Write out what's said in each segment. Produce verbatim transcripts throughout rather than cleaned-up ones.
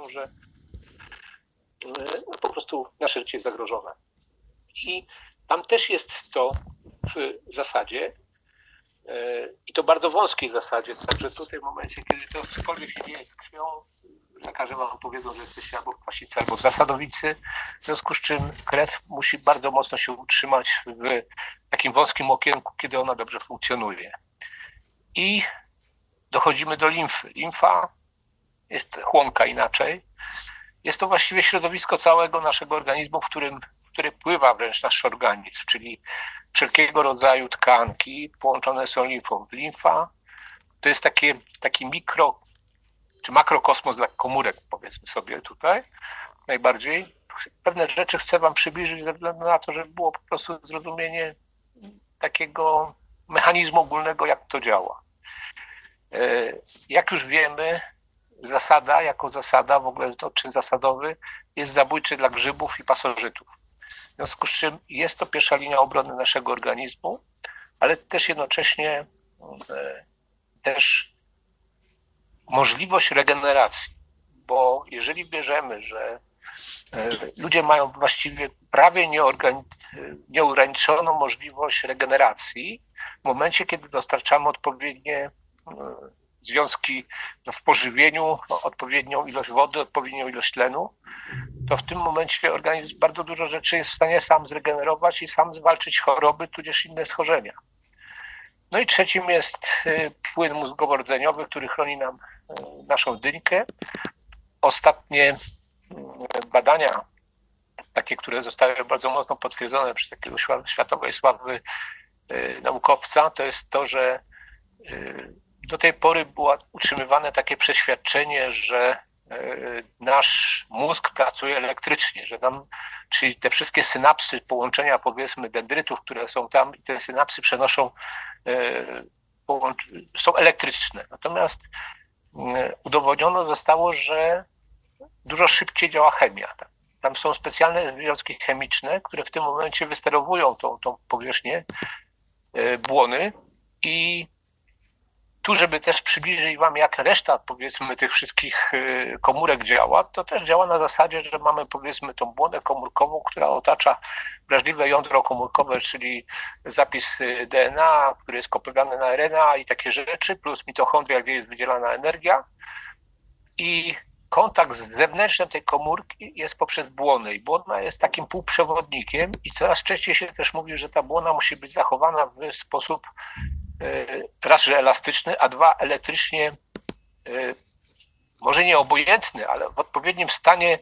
że no, po prostu nasze życie jest zagrożone. I tam też jest to w zasadzie, i to bardzo wąskiej zasadzie, także tutaj w momencie, kiedy to cokolwiek się dzieje z krwią, lekarze wam powiedzą, że jesteście albo w kwasicy, albo w zasadowicy, w związku z czym krew musi bardzo mocno się utrzymać w takim wąskim okienku, kiedy ona dobrze funkcjonuje. I dochodzimy do limfy. Limfa jest chłonka inaczej. Jest to właściwie środowisko całego naszego organizmu, w którym, w którym pływa wręcz nasz organizm, czyli wszelkiego rodzaju tkanki połączone są limfą. Limfa to jest takie, taki mikro, czy makrokosmos dla komórek, powiedzmy sobie tutaj, najbardziej. Pewne rzeczy chcę wam przybliżyć ze względu na to, żeby było po prostu zrozumienie takiego mechanizmu ogólnego, jak to działa. Jak już wiemy, zasada, jako zasada, w ogóle to czyn zasadowy, jest zabójczy dla grzybów i pasożytów. W związku z czym jest to pierwsza linia obrony naszego organizmu, ale też jednocześnie e, też możliwość regeneracji, bo jeżeli bierzemy, że e, ludzie mają właściwie prawie nieograniczoną możliwość regeneracji w momencie, kiedy dostarczamy odpowiednie e, związki w pożywieniu, odpowiednią ilość wody, odpowiednią ilość tlenu, to w tym momencie organizm bardzo dużo rzeczy jest w stanie sam zregenerować i sam zwalczyć choroby, tudzież inne schorzenia. No i trzecim jest płyn mózgowo-rdzeniowy, który chroni nam naszą dyńkę. Ostatnie badania, takie, które zostały bardzo mocno potwierdzone przez takiego światowej sławy naukowca, to jest to, że do tej pory było utrzymywane takie przeświadczenie, że nasz mózg pracuje elektrycznie, że nam, czyli te wszystkie synapsy, połączenia powiedzmy dendrytów, które są tam, te synapsy przenoszą, są elektryczne. Natomiast udowodniono zostało, że dużo szybciej działa chemia. Tam są specjalne związki chemiczne, które w tym momencie wysterowują tą, tą powierzchnię błony i tu, żeby też przybliżyć wam, jak reszta, powiedzmy, tych wszystkich komórek działa, to też działa na zasadzie, że mamy, powiedzmy, tą błonę komórkową, która otacza wrażliwe jądro komórkowe, czyli zapis D N A, który jest kopiowany na R N A i takie rzeczy, plus mitochondria, gdzie jest wydzielana energia. I kontakt z zewnętrzem tej komórki jest poprzez błonę. I błona jest takim półprzewodnikiem i coraz częściej się też mówi, że ta błona musi być zachowana w sposób raz, że elastyczny, a dwa, elektrycznie, może nie obojętny, ale w odpowiednim stanie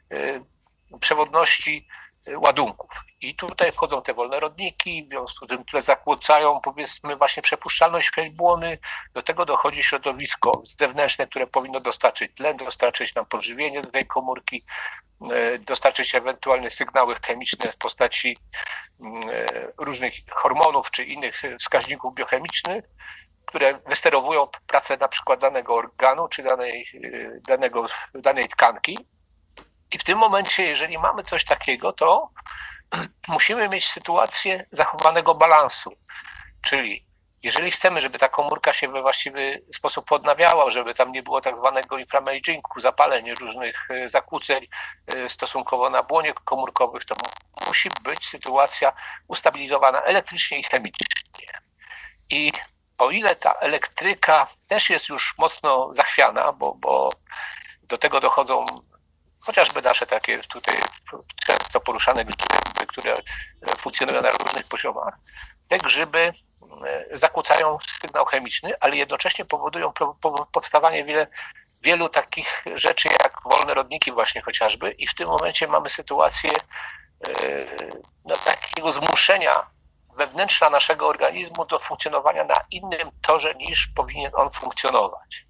przewodności ładunków. I tutaj wchodzą te wolne rodniki, w związku z tym, które zakłócają, powiedzmy, właśnie przepuszczalność błony. Do tego dochodzi środowisko zewnętrzne, które powinno dostarczyć tlen, dostarczyć nam pożywienie do tej komórki, dostarczyć ewentualne sygnały chemiczne w postaci różnych hormonów czy innych wskaźników biochemicznych, które wysterowują pracę na przykład danego organu czy danej, danego, danej tkanki. I w tym momencie, jeżeli mamy coś takiego, to musimy mieć sytuację zachowanego balansu. Czyli jeżeli chcemy, żeby ta komórka się we właściwy sposób odnawiała, żeby tam nie było tak zwanego inflamagingu, zapaleń, różnych zakłóceń stosunkowo na błonie komórkowych, to musi być sytuacja ustabilizowana elektrycznie i chemicznie. I o ile ta elektryka też jest już mocno zachwiana, bo, bo do tego dochodzą chociażby nasze takie tutaj często poruszane grzyby, które funkcjonują na różnych poziomach, te grzyby zakłócają sygnał chemiczny, ale jednocześnie powodują powstawanie wiele, wielu takich rzeczy jak wolne rodniki właśnie chociażby i w tym momencie mamy sytuację no, takiego zmuszenia wewnętrza naszego organizmu do funkcjonowania na innym torze niż powinien on funkcjonować.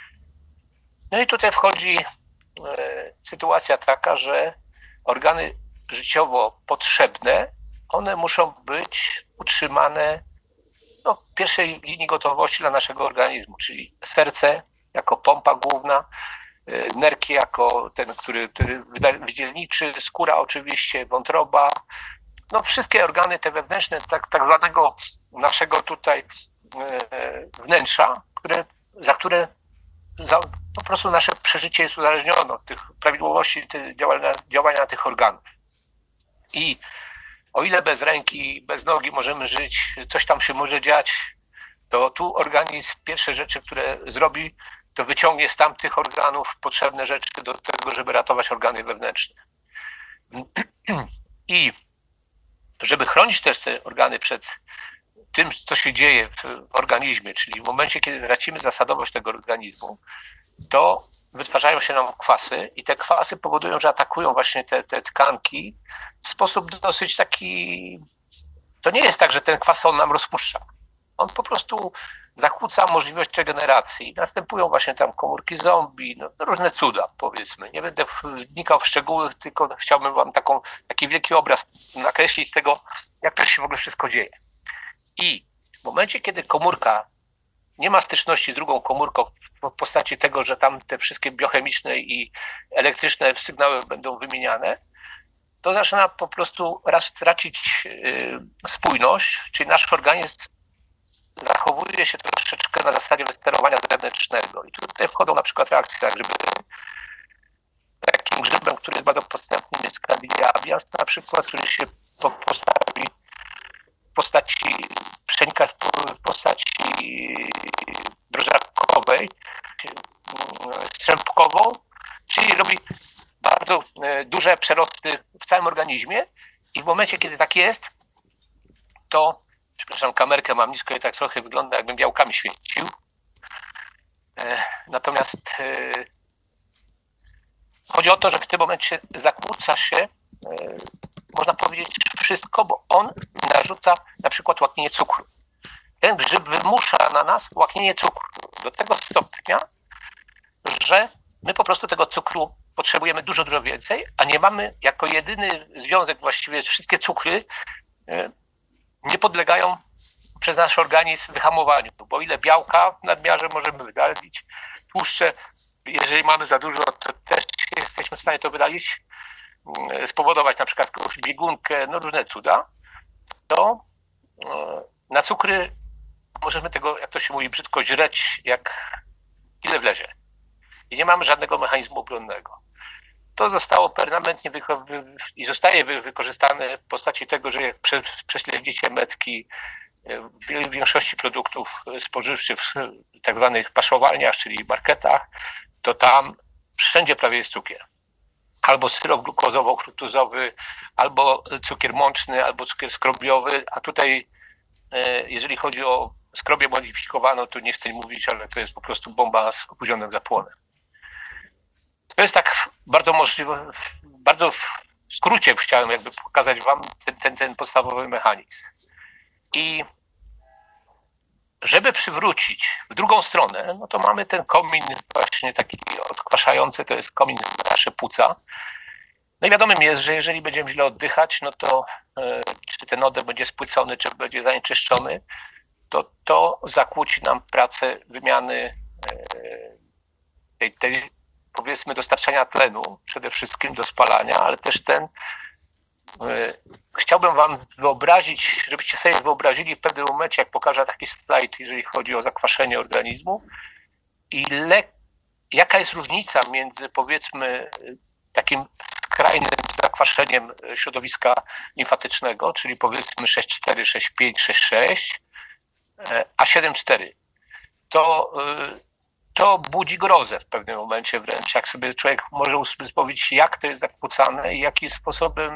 No i tutaj wchodzi sytuacja taka, że organy życiowo potrzebne, one muszą być utrzymane no, w pierwszej linii gotowości dla naszego organizmu, czyli serce jako pompa główna, nerki jako ten, który, który wydzielniczy, skóra oczywiście, wątroba, no wszystkie organy te wewnętrzne, tak, tak zwanego naszego tutaj wnętrza, które, za które za, po prostu nasze przeżycie jest uzależnione od tych prawidłowości tych działania, działania tych organów. I o ile bez ręki, bez nogi możemy żyć, coś tam się może dziać, to tu organizm pierwsze rzeczy, które zrobi, to wyciągnie z tamtych organów potrzebne rzeczy do tego, żeby ratować organy wewnętrzne. I żeby chronić też te organy przed tym, co się dzieje w organizmie, czyli w momencie, kiedy tracimy zasadowość tego organizmu, to wytwarzają się nam kwasy i te kwasy powodują, że atakują właśnie te, te tkanki w sposób dosyć taki... To nie jest tak, że ten kwas on nam rozpuszcza. On po prostu zakłóca możliwość regeneracji. Następują właśnie tam komórki zombie, no, różne cuda, powiedzmy. Nie będę wnikał w szczegóły, tylko chciałbym wam taką, taki wielki obraz nakreślić tego, jak to się w ogóle wszystko dzieje. I w momencie, kiedy komórka nie ma styczności z drugą komórką w postaci tego, że tam te wszystkie biochemiczne i elektryczne sygnały będą wymieniane, to zaczyna po prostu raz tracić spójność, czyli nasz organizm zachowuje się troszeczkę na zasadzie wysterowania zewnętrznego. I tutaj wchodzą na przykład reakcje jak grzyby. Takim grzybem, który jest bardzo podstępnym, jest Candida avians na przykład, który się postawi w postaci, przenika w postaci drożdżakowej, strzępkową, czyli robi bardzo duże przerosty w całym organizmie i w momencie, kiedy tak jest, to, przepraszam, kamerkę mam nisko i tak trochę wygląda, jakbym białkami świecił. Natomiast chodzi o to, że w tym momencie zakłóca się, można powiedzieć, wszystko, bo on narzuca na przykład łaknienie cukru. Ten grzyb wymusza na nas łaknienie cukru do tego stopnia, że my po prostu tego cukru potrzebujemy dużo, dużo więcej, a nie mamy jako jedyny związek, właściwie wszystkie cukry nie podlegają przez nasz organizm wyhamowaniu, bo ile białka w nadmiarze możemy wydalić, tłuszcze, jeżeli mamy za dużo, to też jesteśmy w stanie to wydalić, spowodować na przykład jakąś biegunkę, no różne cuda, to na cukry możemy tego, jak to się mówi, brzydko źreć, jak ile wlezie. I nie mamy żadnego mechanizmu obronnego. To zostało permanentnie i zostaje wy wykorzystane w postaci tego, że jak prze prześledzicie metki w większości produktów spożywczych w tak zwanych paszowalniach, czyli marketach, to tam wszędzie prawie jest cukier. Albo syrop glukozowo-fruktozowy, albo cukier mączny, albo cukier skrobiowy, a tutaj jeżeli chodzi o skrobię modyfikowaną, to nie chcę mówić, ale to jest po prostu bomba z opóźnionym zapłonem. To jest tak bardzo możliwe, bardzo w skrócie chciałem jakby pokazać wam ten, ten, ten podstawowy mechanizm. I żeby przywrócić w drugą stronę, no to mamy ten komin właśnie taki odkwaszający, to jest komin na nasze płuca. No i wiadomym jest, że jeżeli będziemy źle oddychać, no to e, czy ten oddech będzie spłycony, czy będzie zanieczyszczony, to to zakłóci nam pracę wymiany e, tej, tej powiedzmy dostarczania tlenu, przede wszystkim do spalania, ale też ten, e, chciałbym wam wyobrazić, żebyście sobie wyobrazili w pewnym momencie, jak pokażę taki slajd, jeżeli chodzi o zakwaszenie organizmu, ile, jaka jest różnica między powiedzmy takim skrajnym zakwaszeniem środowiska limfatycznego, czyli powiedzmy sześć cztery, sześć pięć, sześć sześć, a siedem cztery. To, to budzi grozę w pewnym momencie wręcz, jak sobie człowiek może uzmysłowić, jak to jest zakłócane i jakim sposobem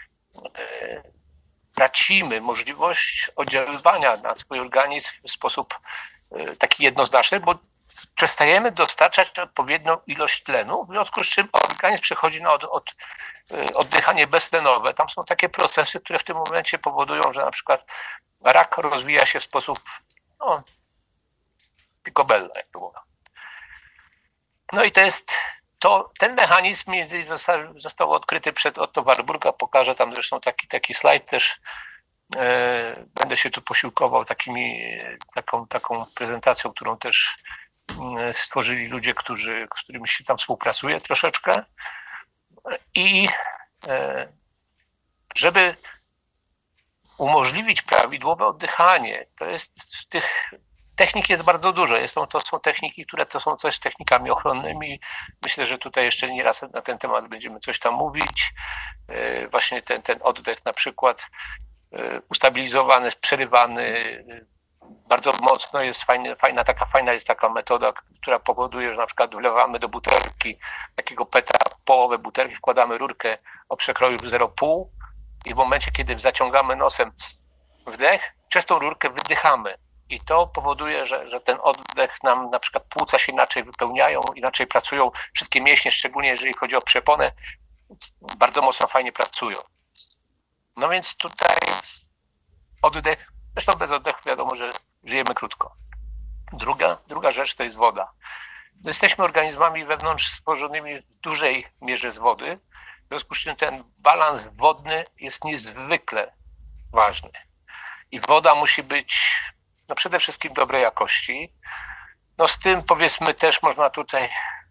tracimy możliwość oddziaływania na swój organizm w sposób taki jednoznaczny, bo przestajemy dostarczać odpowiednią ilość tlenu, w związku z czym organizm przechodzi na od, od, oddychanie beztlenowe. Tam są takie procesy, które w tym momencie powodują, że na przykład rak rozwija się w sposób no, picobello, jak to mówię. No i to jest to, ten mechanizm między innymi został, został odkryty przez Otto Warburga. Pokażę tam zresztą taki, taki slajd też. E, będę się tu posiłkował takimi, taką, taką prezentacją, którą też stworzyli ludzie, którzy, z którymi się tam współpracuje troszeczkę. I e, żeby umożliwić prawidłowe oddychanie, to jest w tych Technik jest bardzo dużo. Jest, to są techniki, które to są też technikami ochronnymi. Myślę, że tutaj jeszcze nie raz na ten temat będziemy coś tam mówić. Właśnie ten, ten oddech na przykład ustabilizowany, przerywany bardzo mocno jest fajny, fajna, taka fajna jest taka metoda, która powoduje, że na przykład wlewamy do butelki takiego peta połowę butelki, wkładamy rurkę o przekroju zero przecinek pięć i w momencie, kiedy zaciągamy nosem wdech, przez tą rurkę wydychamy. I to powoduje, że, że ten oddech nam na przykład płuca się inaczej wypełniają, inaczej pracują. Wszystkie mięśnie, szczególnie jeżeli chodzi o przeponę, bardzo mocno fajnie pracują. No więc tutaj oddech, zresztą bez oddechu wiadomo, że żyjemy krótko. Druga, druga rzecz to jest woda. No jesteśmy organizmami wewnątrz stworzonymi w dużej mierze z wody, w związku z czym ten balans wodny jest niezwykle ważny. I woda musi być no przede wszystkim dobrej jakości. No z tym powiedzmy też można tutaj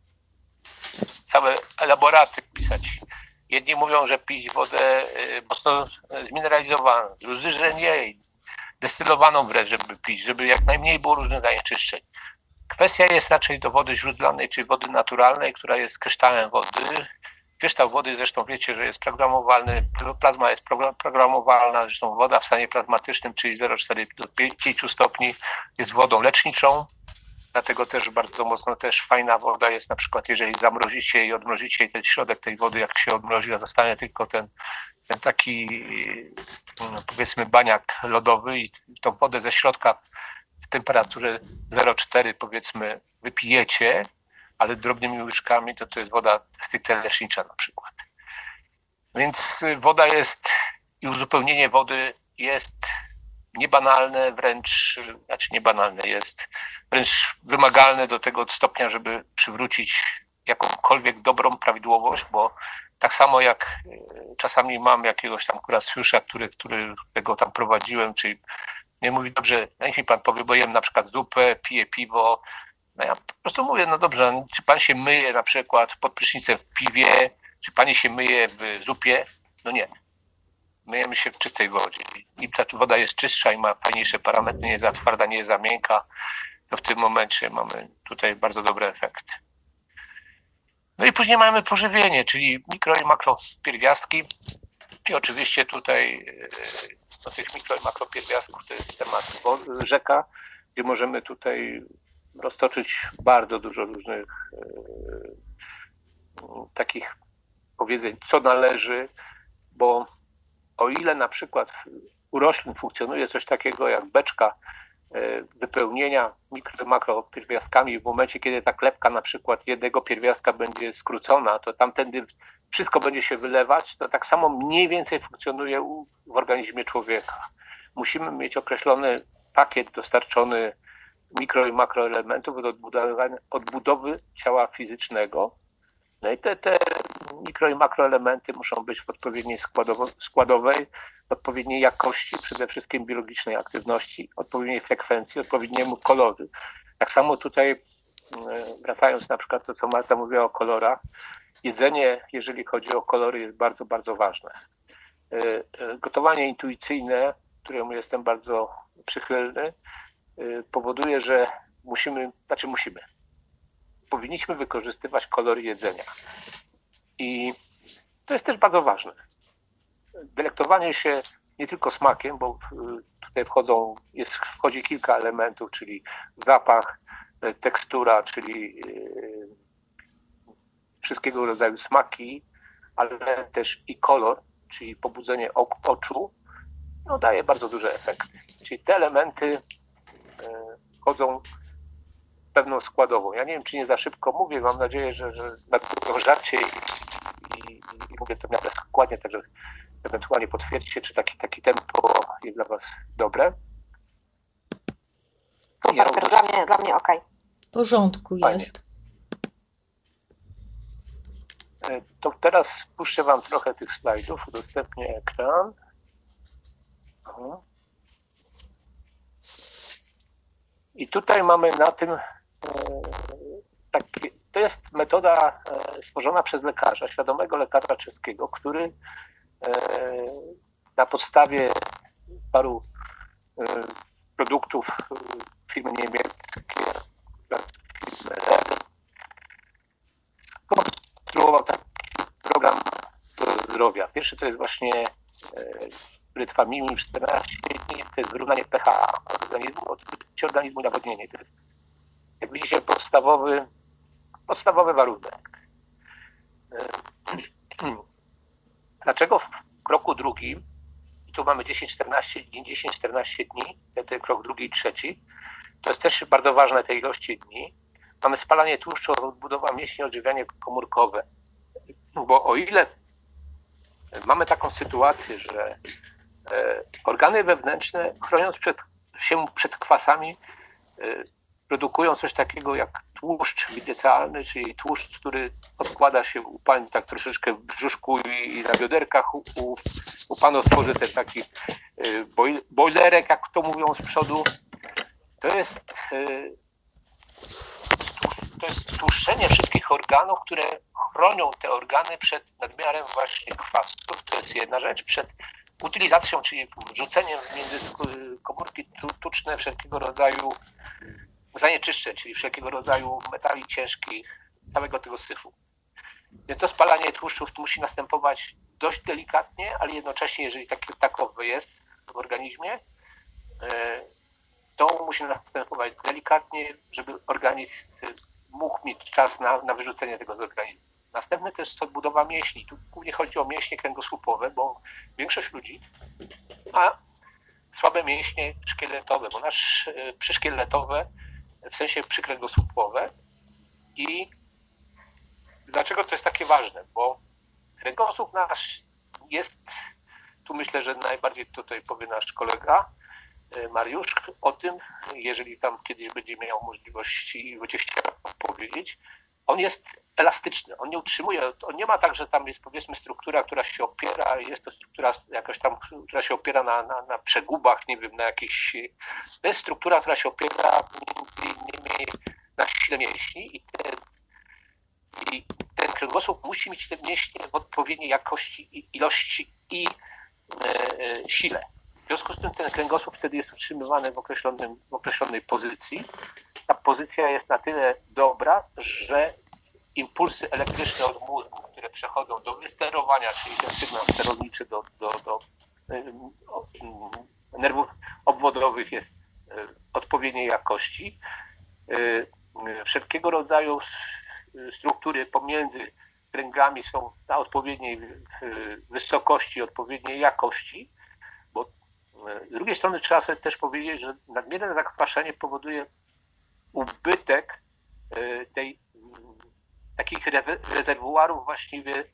całe elaboraty pisać. Jedni mówią, że pić wodę mocno zmineralizowaną, drudzy, że nie, destylowaną wręcz, żeby pić, żeby jak najmniej było różnych zanieczyszczeń. Kwestia jest raczej do wody źródlanej, czyli wody naturalnej, która jest kryształem wody. Kryształ wody, zresztą wiecie, że jest programowalny, plazma jest programowalna, zresztą woda w stanie plazmatycznym, czyli zero przecinek cztery do pięciu stopni jest wodą leczniczą. Dlatego też bardzo mocno też fajna woda jest na przykład, jeżeli zamrozicie i odmrozicie i ten środek tej wody, jak się odmrozi, a zostanie tylko ten, ten taki no powiedzmy baniak lodowy i tą wodę ze środka w temperaturze zero przecinek cztery powiedzmy wypijecie, ale drobnymi łyżkami, to to jest woda stricte lecznicza na przykład. Więc woda jest i uzupełnienie wody jest niebanalne, wręcz, znaczy niebanalne, jest wręcz wymagalne do tego stopnia, żeby przywrócić jakąkolwiek dobrą prawidłowość, bo tak samo jak czasami mam jakiegoś tam kurasjusza, który, który, którego tam prowadziłem, czyli nie mówi, dobrze, niech mi pan powie, bo jem na przykład zupę, piję piwo. No ja po prostu mówię, no dobrze, czy pan się myje na przykład pod prysznicem w piwie, czy pani się myje w zupie? No nie. Myjemy się w czystej wodzie. Im ta woda jest czystsza i ma fajniejsze parametry, nie jest za twarda, nie jest za miękka, to w tym momencie mamy tutaj bardzo dobre efekty. No i później mamy pożywienie, czyli mikro i makropierwiastki. I oczywiście tutaj do tych mikro i makropierwiastków to jest temat rzeka, gdzie możemy tutaj roztoczyć bardzo dużo różnych takich powiedzeń, co należy, bo o ile na przykład u roślin funkcjonuje coś takiego jak beczka wypełnienia mikro i makropierwiastkami, w momencie, kiedy ta klepka na przykład jednego pierwiastka będzie skrócona, to tamtędy wszystko będzie się wylewać, to tak samo mniej więcej funkcjonuje w organizmie człowieka. Musimy mieć określony pakiet dostarczony mikro i makroelementów od odbudowy, odbudowy ciała fizycznego. No i te, te mikro i makroelementy muszą być w odpowiedniej składowej, odpowiedniej jakości, przede wszystkim biologicznej aktywności, odpowiedniej frekwencji, odpowiedniemu kolorowi. Tak samo tutaj, wracając na przykład to, co Marta mówiła o kolorach, jedzenie, jeżeli chodzi o kolory, jest bardzo, bardzo ważne. Gotowanie intuicyjne, któremu jestem bardzo przychylny, powoduje, że musimy, znaczy musimy, powinniśmy wykorzystywać kolory jedzenia. I to jest też bardzo ważne. Delektowanie się nie tylko smakiem, bo tutaj wchodzą, jest, wchodzi kilka elementów, czyli zapach, tekstura, czyli wszystkiego rodzaju smaki, ale też i kolor, czyli pobudzenie oczu, no daje bardzo duże efekty. Czyli te elementy wchodzą w pewną składową. Ja nie wiem, czy nie za szybko mówię, mam nadzieję, że, że na żarcie i, i, i mówię to w miarę składnie, także ewentualnie potwierdźcie, czy taki, taki tempo jest dla was dobre. Super, to dla mnie, dla mnie okej. W porządku Fajnie. Jest. To teraz spuszczę wam trochę tych slajdów, udostępnię ekran. Aha. I tutaj mamy na tym, taki, to jest metoda stworzona przez lekarza, świadomego lekarza czeskiego, który na podstawie paru produktów firmy niemieckie, firmy Red, konstruował taki program do zdrowia. Pierwszy to jest właśnie Brytwaminium czternaście dni, to jest wyrównanie pH organizmu, odkrycie organizmu i nawodnienie. To jest, jak widzicie, podstawowy, podstawowy warunek. Dlaczego w kroku drugim, i tu mamy dziesięć czternaście dni, dziesięć czternaście dni, ten krok drugi i trzeci, to jest też bardzo ważne tej ilości dni, mamy spalanie tłuszczu, odbudowa mięśni, odżywianie komórkowe. Bo o ile mamy taką sytuację, że organy wewnętrzne, chroniąc przed, się przed kwasami, produkują coś takiego jak tłuszcz widelcalny, czyli tłuszcz, który odkłada się u pań tak troszeczkę w brzuszku i na bioderkach. U, u, u panów tworzy ten taki bojlerek, jak to mówią z przodu. To jest, to jest tłuszczenie wszystkich organów, które chronią te organy przed nadmiarem właśnie kwasów. To jest jedna rzecz. Przed utylizacją, czyli wrzuceniem między komórki tuczne wszelkiego rodzaju zanieczyszczeń, czyli wszelkiego rodzaju metali ciężkich, całego tego syfu. Więc to spalanie tłuszczów musi następować dość delikatnie, ale jednocześnie, jeżeli takie, takowe jest w organizmie, to musi następować delikatnie, żeby organizm mógł mieć czas na, na wyrzucenie tego z organizmu. Następne to jest odbudowa mięśni. Tu głównie chodzi o mięśnie kręgosłupowe, bo większość ludzi ma słabe mięśnie szkieletowe, bo nasz przyszkieletowe, w sensie przykręgosłupowe. I dlaczego to jest takie ważne? Bo kręgosłup nasz jest, tu myślę, że najbardziej tutaj powie nasz kolega Mariusz o tym, jeżeli tam kiedyś będzie miał możliwość i będzie chciał powiedzieć, on jest elastyczny, on nie utrzymuje, on nie ma tak, że tam jest powiedzmy struktura, która się opiera, jest to struktura jakaś tam, która się opiera na, na, na przegubach, nie wiem, na jakiejś, to jest struktura, która się opiera między innymi na sile mięśni i ten, i ten kręgosłup musi mieć te mięśnie w odpowiedniej jakości, ilości i e, e, sile. W związku z tym ten kręgosłup wtedy jest utrzymywany w, określonym, w określonej pozycji. Ta pozycja jest na tyle dobra, że impulsy elektryczne od mózgu, które przechodzą do wysterowania, czyli ten sygnał sterowniczy do, do, do nerwów obwodowych jest odpowiedniej jakości. Wszelkiego rodzaju struktury pomiędzy kręgami są na odpowiedniej wysokości, odpowiedniej jakości, bo z drugiej strony trzeba sobie też powiedzieć, że nadmierne zakwaszenie powoduje ubytek tej, takich rezerwuarów właściwie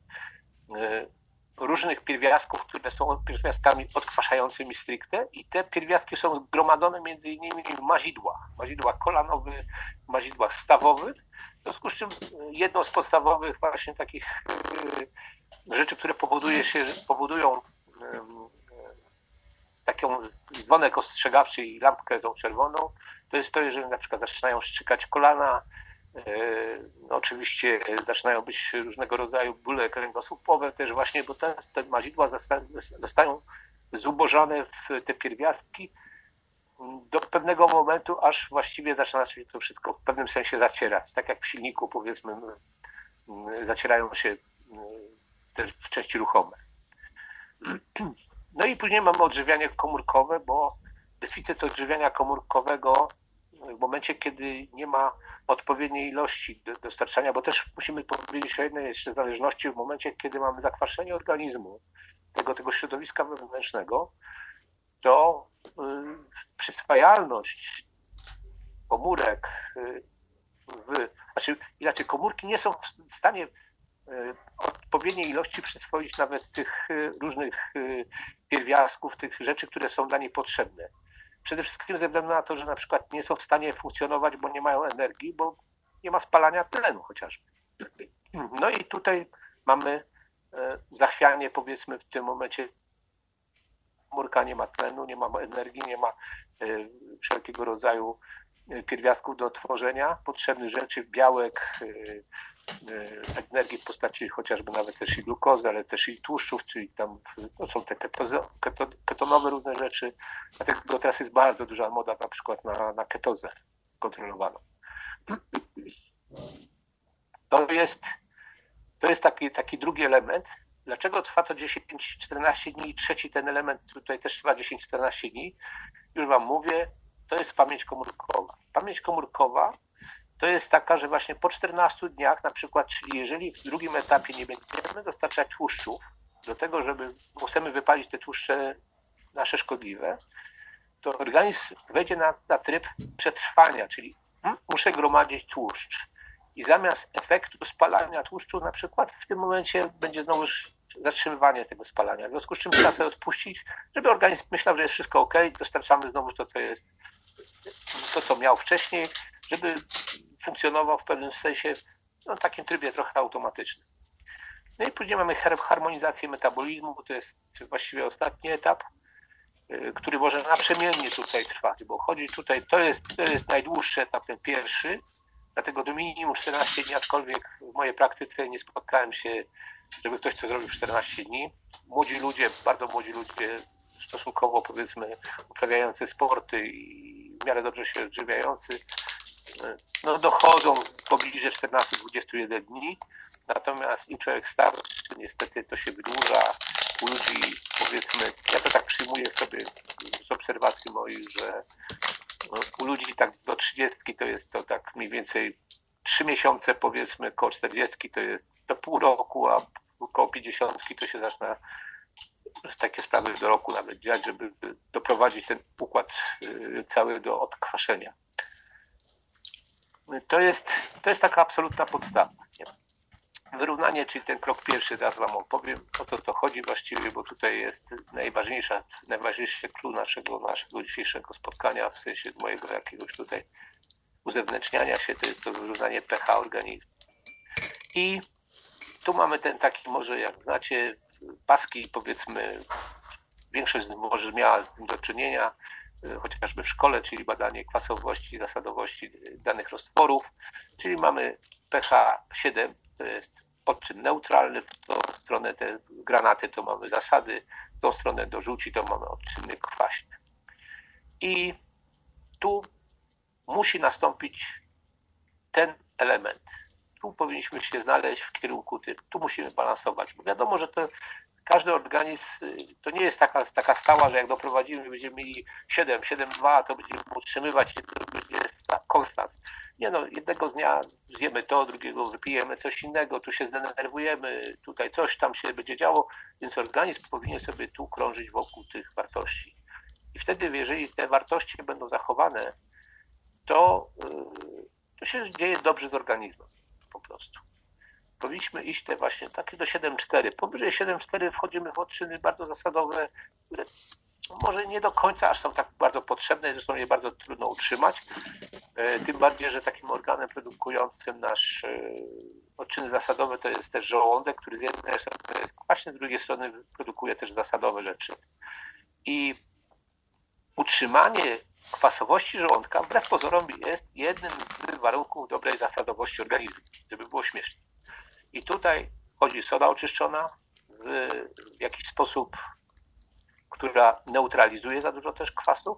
różnych pierwiastków, które są pierwiastkami odkwaszającymi stricte i te pierwiastki są zgromadzone między innymi w mazidłach, mazidłach kolanowych, mazidłach stawowych. W związku z czym jedną z podstawowych właśnie takich rzeczy, które powoduje się, powodują taką dzwonek ostrzegawczy i lampkę tą czerwoną, to jest to, jeżeli na przykład zaczynają szczykać kolana, no oczywiście zaczynają być różnego rodzaju bóle kręgosłupowe też właśnie, bo te, te mazidła zostają zubożone w te pierwiastki do pewnego momentu, aż właściwie zaczyna się to wszystko w pewnym sensie zacierać. Tak jak w silniku, powiedzmy, zacierają się też w części ruchome. No i później mamy odżywianie komórkowe, bo deficyt odżywiania komórkowego w momencie, kiedy nie ma odpowiedniej ilości dostarczania, bo też musimy powiedzieć o jednej jeszcze zależności, w momencie, kiedy mamy zakwaszenie organizmu, tego, tego środowiska wewnętrznego, to y, przyswajalność komórek, y, w, znaczy inaczej komórki nie są w stanie y, odpowiedniej ilości przyswoić nawet tych y, różnych y, pierwiastków, tych rzeczy, które są dla niej potrzebne. Przede wszystkim ze względu na to, że na przykład nie są w stanie funkcjonować, bo nie mają energii, bo nie ma spalania tlenu chociażby. No i tutaj mamy zachwianie, powiedzmy, w tym momencie komórka nie ma tlenu, nie ma energii, nie ma y, wszelkiego rodzaju pierwiastków do tworzenia potrzebnych rzeczy, białek, y, y, energii w postaci chociażby nawet też i glukozy, ale też i tłuszczów, czyli tam no, są te ketozo, keto, ketonowe różne rzeczy. Dlatego teraz jest bardzo duża moda na przykład na, na ketozę kontrolowaną. To jest, to jest taki, taki drugi element. Dlaczego trwa to dziesięć czternaście dni? I trzeci ten element tutaj też trwa dziesięć czternaście dni. Już wam mówię, to jest pamięć komórkowa. Pamięć komórkowa to jest taka, że właśnie po czternastu dniach na przykład, czyli jeżeli w drugim etapie nie będziemy dostarczać tłuszczów do tego, żeby bo chcemy wypalić te tłuszcze nasze szkodliwe, to organizm wejdzie na, na tryb przetrwania, czyli hmm, muszę gromadzić tłuszcz. I zamiast efektu spalania tłuszczu na przykład w tym momencie będzie znowu zatrzymywanie tego spalania. W związku z czym trzeba sobie odpuścić, żeby organizm myślał, że jest wszystko ok, dostarczamy znowu to, co jest to, co miał wcześniej, żeby funkcjonował w pewnym sensie no, w takim trybie trochę automatycznym. No i później mamy harmonizację metabolizmu, to jest właściwie ostatni etap, który może naprzemiennie tutaj trwać, bo chodzi tutaj, to jest, to jest najdłuższy etap, ten pierwszy, dlatego do minimum czternaście dni, aczkolwiek w mojej praktyce nie spotkałem się, żeby ktoś to zrobił w czternaście dni. Młodzi ludzie, bardzo młodzi ludzie, stosunkowo powiedzmy uprawiający sporty i w miarę dobrze się odżywiający, no dochodzą pobliżej czternaście do dwudziestu jeden dni, natomiast im człowiek starszy, niestety to się wydłuża. U ludzi, powiedzmy, ja to tak przyjmuję sobie z obserwacji moich, że no, u ludzi tak do trzydziestki to jest to tak mniej więcej trzy miesiące, powiedzmy, koło czterdziestki to jest do pół roku, a około pięćdziesiątki to się zaczyna takie sprawy do roku nawet dziać, żeby doprowadzić ten układ cały do odkwaszenia. To jest, to jest taka absolutna podstawa. Nie? Wyrównanie, czyli ten krok pierwszy, teraz wam opowiem, o co to chodzi właściwie, bo tutaj jest najważniejsza, najważniejszy clue naszego, naszego dzisiejszego spotkania, w sensie mojego jakiegoś tutaj uzewnętrzniania się, to jest to wyrównanie pH organizmu. I tu mamy ten taki, może jak znacie, paski, powiedzmy, większość z nich może miała z tym do czynienia, chociażby w szkole, czyli badanie kwasowości, zasadowości danych roztworów, czyli mamy pH siedem, to jest odczyn neutralny, w tą stronę te granaty to mamy zasady, w tą stronę do żółci to mamy odczyny kwaśne. I tu musi nastąpić ten element. Tu powinniśmy się znaleźć w kierunku tym, tu musimy balansować, bo wiadomo, że to każdy organizm to nie jest taka, taka stała, że jak doprowadzimy, będziemy mieli siedem, siedem przecinek dwa, to będziemy utrzymywać i to będzie konstans. Nie no, jednego dnia zjemy to, drugiego wypijemy coś innego, tu się zdenerwujemy, tutaj coś tam się będzie działo, więc organizm powinien sobie tu krążyć wokół tych wartości. I wtedy, jeżeli te wartości będą zachowane, to, to się dzieje dobrze z organizmem po prostu. Powinniśmy iść te właśnie takie do siedem przecinek cztery. Powyżej siedem przecinek cztery wchodzimy w odczyny bardzo zasadowe, które może nie do końca aż są tak bardzo potrzebne, zresztą je bardzo trudno utrzymać. Tym bardziej, że takim organem produkującym nasz odczyny zasadowe to jest też żołądek, który z jednej strony jest kwaśny, z drugiej strony produkuje też zasadowe rzeczy. I utrzymanie kwasowości żołądka wbrew pozorom jest jednym z warunków dobrej zasadowości organizmu, żeby było śmiesznie. I tutaj chodzi soda oczyszczona w, w jakiś sposób, która neutralizuje za dużo też kwasu.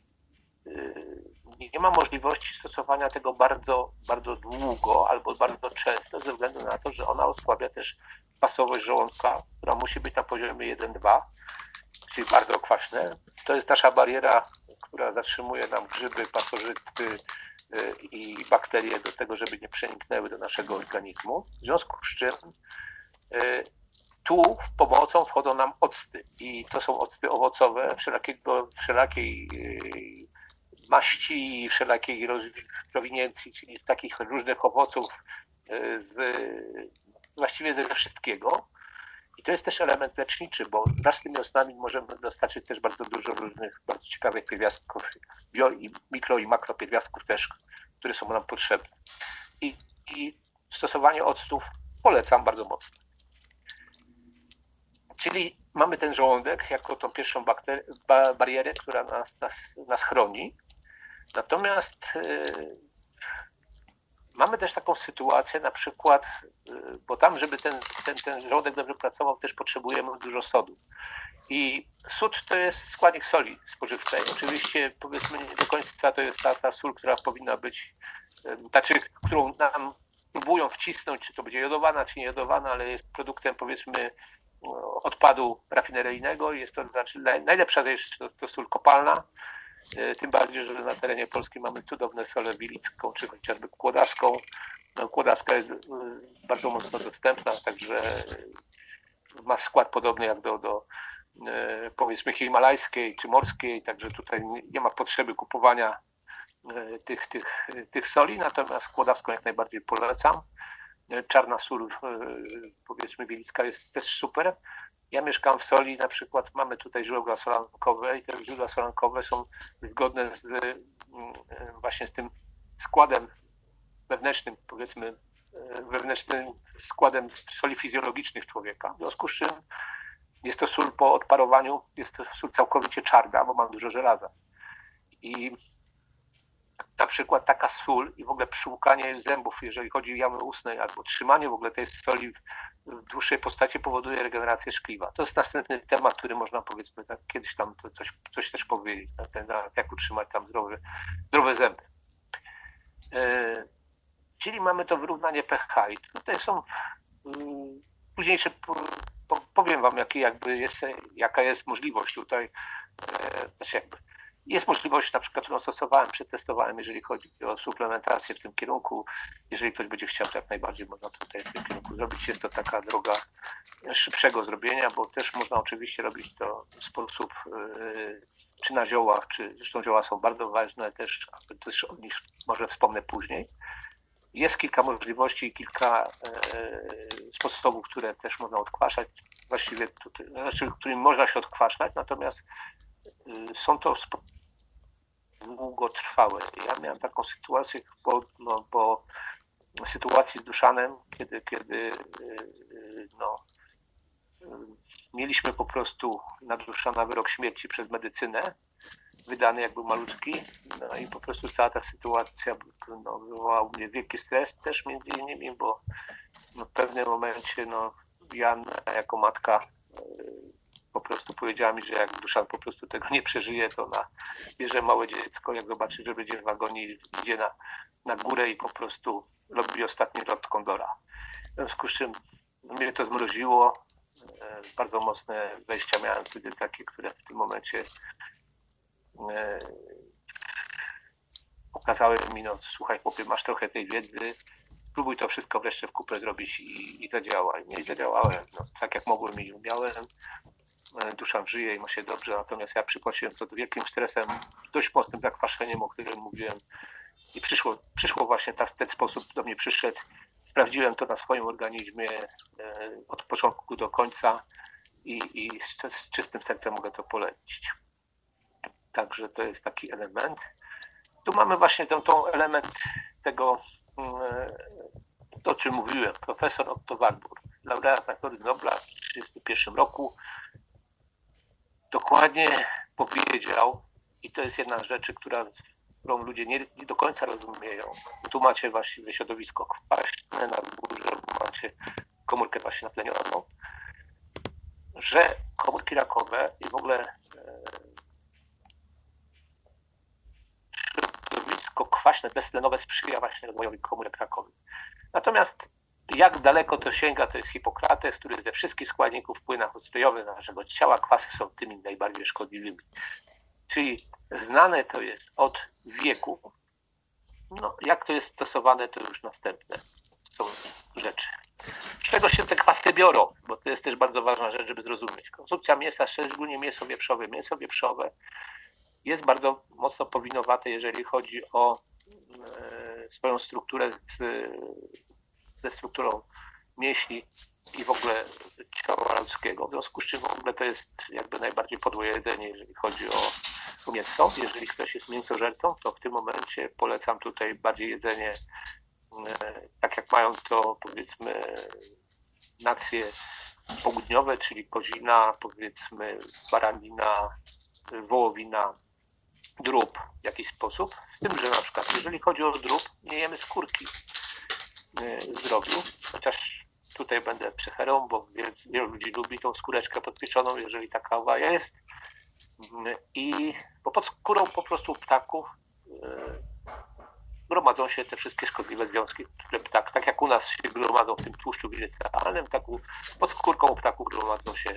Nie ma możliwości stosowania tego bardzo, bardzo długo albo bardzo często ze względu na to, że ona osłabia też kwasowość żołądka, która musi być na poziomie jeden dwa, czyli bardzo kwaśne. To jest nasza bariera, która zatrzymuje nam grzyby, pasożyty i bakterie do tego, żeby nie przeniknęły do naszego organizmu. W związku z czym tu w pomocą wchodzą nam octy i to są octy owocowe wszelakiego, wszelakiej maści, wszelakiej prowiniencji, czyli z takich różnych owoców, z, właściwie ze wszystkiego. I to jest też element leczniczy, bo wraz z tymi octami możemy dostarczyć też bardzo dużo różnych bardzo ciekawych pierwiastków, bio i mikro i makro pierwiastków też, które są nam potrzebne. I, i stosowanie octów polecam bardzo mocno. Czyli mamy ten żołądek jako tą pierwszą bakterię, ba, barierę, która nas, nas, nas chroni. Natomiast y, mamy też taką sytuację, na przykład, y, bo tam, żeby ten, ten, ten żołądek dobrze pracował, też potrzebujemy dużo sodu. I sód to jest składnik soli spożywczej. Oczywiście, powiedzmy, nie do końca to jest ta, ta sól, która powinna być, znaczy, którą nam próbują wcisnąć, czy to będzie jodowana, czy nie jodowana, ale jest produktem, powiedzmy, odpadu rafineryjnego. Jest to znaczy najlepsza jest to, to sól kopalna. Tym bardziej, że na terenie Polski mamy cudowne solę wilicką, czy chociażby kłodawską. No, kłodawska jest bardzo mocno dostępna, także ma skład podobny jak do, do powiedzmy himalajskiej czy morskiej, także tutaj nie ma potrzeby kupowania tych, tych, tych soli, natomiast kłodawską jak najbardziej polecam. Czarna sól, powiedzmy wilicka, jest też super. Ja mieszkam w Soli, na przykład mamy tutaj źródła solankowe i te źródła solankowe są zgodne z właśnie z tym składem wewnętrznym, powiedzmy wewnętrznym składem soli fizjologicznych człowieka. W związku z czym jest to sól po odparowaniu, jest to sól całkowicie czarna, bo ma dużo żelaza. I na przykład taka sól i w ogóle przyłukanie zębów, jeżeli chodzi o jamy ustnej, albo trzymanie w ogóle tej soli w dłuższej postaci powoduje regenerację szkliwa. To jest następny temat, który można, powiedzmy, tak, kiedyś tam to coś, coś też powiedzieć, na ten, jak utrzymać tam zdrowe, zdrowe zęby. Yy, czyli mamy to wyrównanie pH i tutaj są yy, późniejsze, po, po, powiem wam, jaki jakby jest, jaka jest możliwość tutaj, yy, też jakby jest możliwość, na przykład, którą stosowałem, przetestowałem, jeżeli chodzi o suplementację w tym kierunku. Jeżeli ktoś będzie chciał, to jak najbardziej można tutaj w tym kierunku zrobić. Jest to taka droga szybszego zrobienia, bo też można oczywiście robić to w sposób yy, czy na ziołach, czy zresztą zioła są bardzo ważne, też, też o nich może wspomnę później. Jest kilka możliwości, kilka yy, sposobów, które też można odkwaszać, właściwie tutaj, znaczy, którym można się odkwaszać, natomiast są to długotrwałe. Ja miałem taką sytuację po, no, po sytuacji z Duszanem, kiedy, kiedy no, mieliśmy po prostu na Duszana wyrok śmierci przez medycynę, wydany jak był malutki, no i po prostu cała ta sytuacja no, wywołała u mnie wielki stres też między innymi, bo no, w pewnym momencie no, ja jako matka po prostu powiedziała mi, że jak Duszan po prostu tego nie przeżyje, to ona bierze małe dziecko, jak zobaczy, że będzie w wagonie, idzie na, na górę i po prostu robi ostatni lot kondora. W związku z czym mnie to zmroziło. Bardzo mocne wejścia miałem wtedy takie, które w tym momencie pokazały mi, no słuchaj chłopie, masz trochę tej wiedzy, spróbuj to wszystko wreszcie w kupę zrobić i, i zadziałaj. Nie, i zadziałałem, no, tak jak mogłem i umiałem. Duszan żyje i ma się dobrze, natomiast ja przypłaciłem to wielkim stresem, dość mocnym zakwaszeniem, o którym mówiłem i przyszło, przyszło właśnie ta, ten sposób do mnie przyszedł. Sprawdziłem to na swoim organizmie e, od początku do końca i, i z, z czystym sercem mogę to polecić. Także to jest taki element. Tu mamy właśnie ten, ten element tego, e, to o czym mówiłem, profesor Otto Warburg, laureat Nagrody Nobla w tysiąc dziewięćset trzydziestym pierwszym roku, dokładnie powiedział, i to jest jedna z rzeczy, która, którą ludzie nie, nie do końca rozumieją. Tu macie właściwie środowisko kwaśne, na górze macie komórkę właśnie naplenioną, że komórki rakowe i w ogóle e, środowisko kwaśne, beztlenowe sprzyja właśnie rozwojowi komórek rakowych. Natomiast jak daleko to sięga, to jest Hipokrates, który ze wszystkich składników w płynach ustrojowych naszego ciała kwasy są tymi najbardziej szkodliwymi. Czyli znane to jest od wieku. No, jak to jest stosowane, to już następne są rzeczy. Z czego się te kwasy biorą? Bo to jest też bardzo ważna rzecz, żeby zrozumieć. Konsumpcja mięsa, szczególnie mięso wieprzowe. Mięso wieprzowe jest bardzo mocno powinowate, jeżeli chodzi o e, swoją strukturę z, ze strukturą mięśni i w ogóle ciała ludzkiego. W związku z czym w ogóle to jest jakby najbardziej podłe jedzenie, jeżeli chodzi o, o mięso. Jeżeli ktoś jest mięsożercą, to w tym momencie polecam tutaj bardziej jedzenie e, tak jak mają to powiedzmy nacje południowe, czyli kozina, powiedzmy baranina, wołowina, drób w jakiś sposób. Z tym, że na przykład jeżeli chodzi o drób, nie jemy skórki z drobiu, chociaż tutaj będę przeferą, bo wielu ludzi lubi tą skóreczkę podpieczoną, jeżeli taka jest. I bo pod skórą po prostu ptaków gromadzą się te wszystkie szkodliwe związki, które ptak, tak jak u nas się gromadzą w tym tłuszczu gliceralnym, tak pod skórką ptaków gromadzą się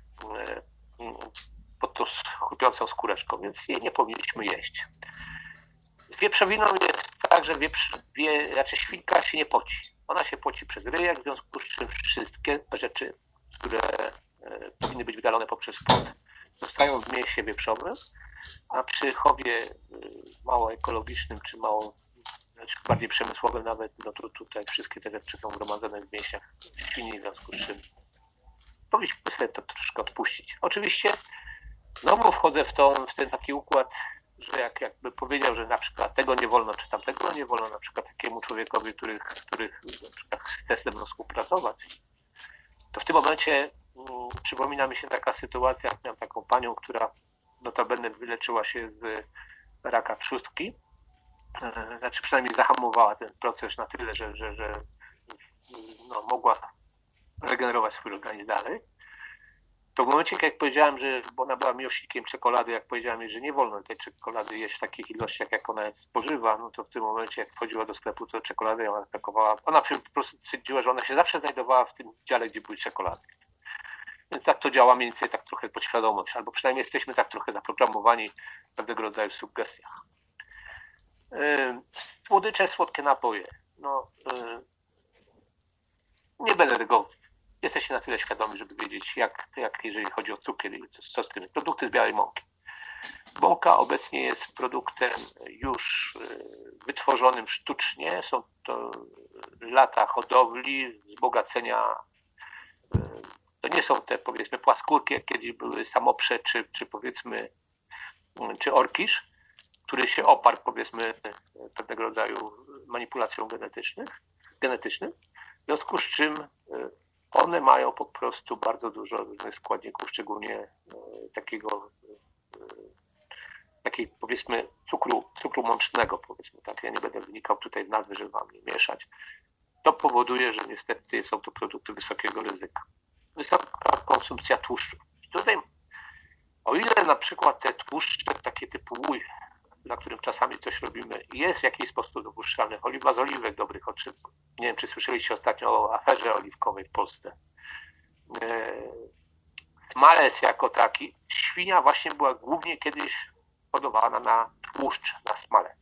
pod tą chrupiącą skóreczką, więc jej nie powinniśmy jeść. Z wieprzowiną jest tak, że wieprz, wie, znaczy świnka się nie poci. Ona się poci przez ryjek, w związku z czym wszystkie rzeczy, które e, powinny być wydalone poprzez pot, zostają w mięsie wieprzowym, a przy chowie e, mało ekologicznym, czy mało, znaczy bardziej przemysłowym nawet, no to tutaj wszystkie te rzeczy są gromadzone w mięsiach świni, w związku z czym powinniśmy sobie to troszkę odpuścić. Oczywiście znowu wchodzę w, tą, w ten taki układ, że jak jakby powiedział, że na przykład tego nie wolno, czy tamtego nie wolno, na przykład takiemu człowiekowi, który, który na przykład chce ze mną współpracować, to w tym momencie um, przypomina mi się taka sytuacja, jak miałem taką panią, która notabene wyleczyła się z raka trzustki, e, znaczy przynajmniej zahamowała ten proces na tyle, że, że, że no, mogła regenerować swój organizm dalej. To w momencie, jak powiedziałem, że bo ona była miłośnikiem czekolady, jak powiedziałem jej, że nie wolno tej czekolady jeść w takich ilościach, jak ona spożywa, no to w tym momencie, jak wchodziła do sklepu, to czekoladę ją atakowała. Ona po prostu stwierdziła, że ona się zawsze znajdowała w tym dziale, gdzie były czekolady. Więc tak to działa mniej więcej tak trochę podświadomość, albo przynajmniej jesteśmy tak trochę zaprogramowani w pewnego rodzaju sugestiach. Yy, słodycze, słodkie napoje. No, yy, nie będę tego... Jesteście na tyle świadomi, żeby wiedzieć, jak, jak jeżeli chodzi o cukier i co, co z tym. Produkty z białej mąki. Mąka obecnie jest produktem już wytworzonym sztucznie. Są to lata hodowli, wzbogacenia. To nie są te, powiedzmy, płaskórki, jak kiedyś były samoprze, czy, czy powiedzmy, czy orkisz, który się oparł, powiedzmy, pewnego rodzaju manipulacją genetycznych, genetycznym. W związku z czym one mają po prostu bardzo dużo różnych składników, szczególnie e, takiego, e, takiej powiedzmy cukru, cukru mącznego, powiedzmy tak. Ja nie będę wynikał tutaj w nazwy, żeby wam nie mieszać. To powoduje, że niestety są to produkty wysokiego ryzyka. Wysoka konsumpcja tłuszczu. Tutaj, o ile na przykład te tłuszcze takie typu łój, na którym czasami coś robimy, jest w jakiś sposób dopuszczalny. Oliwa z oliwek dobrych, nie wiem, czy słyszeliście ostatnio o aferze oliwkowej w Polsce. Smalec jako taki, świnia właśnie była głównie kiedyś hodowana na tłuszcz, na smalec.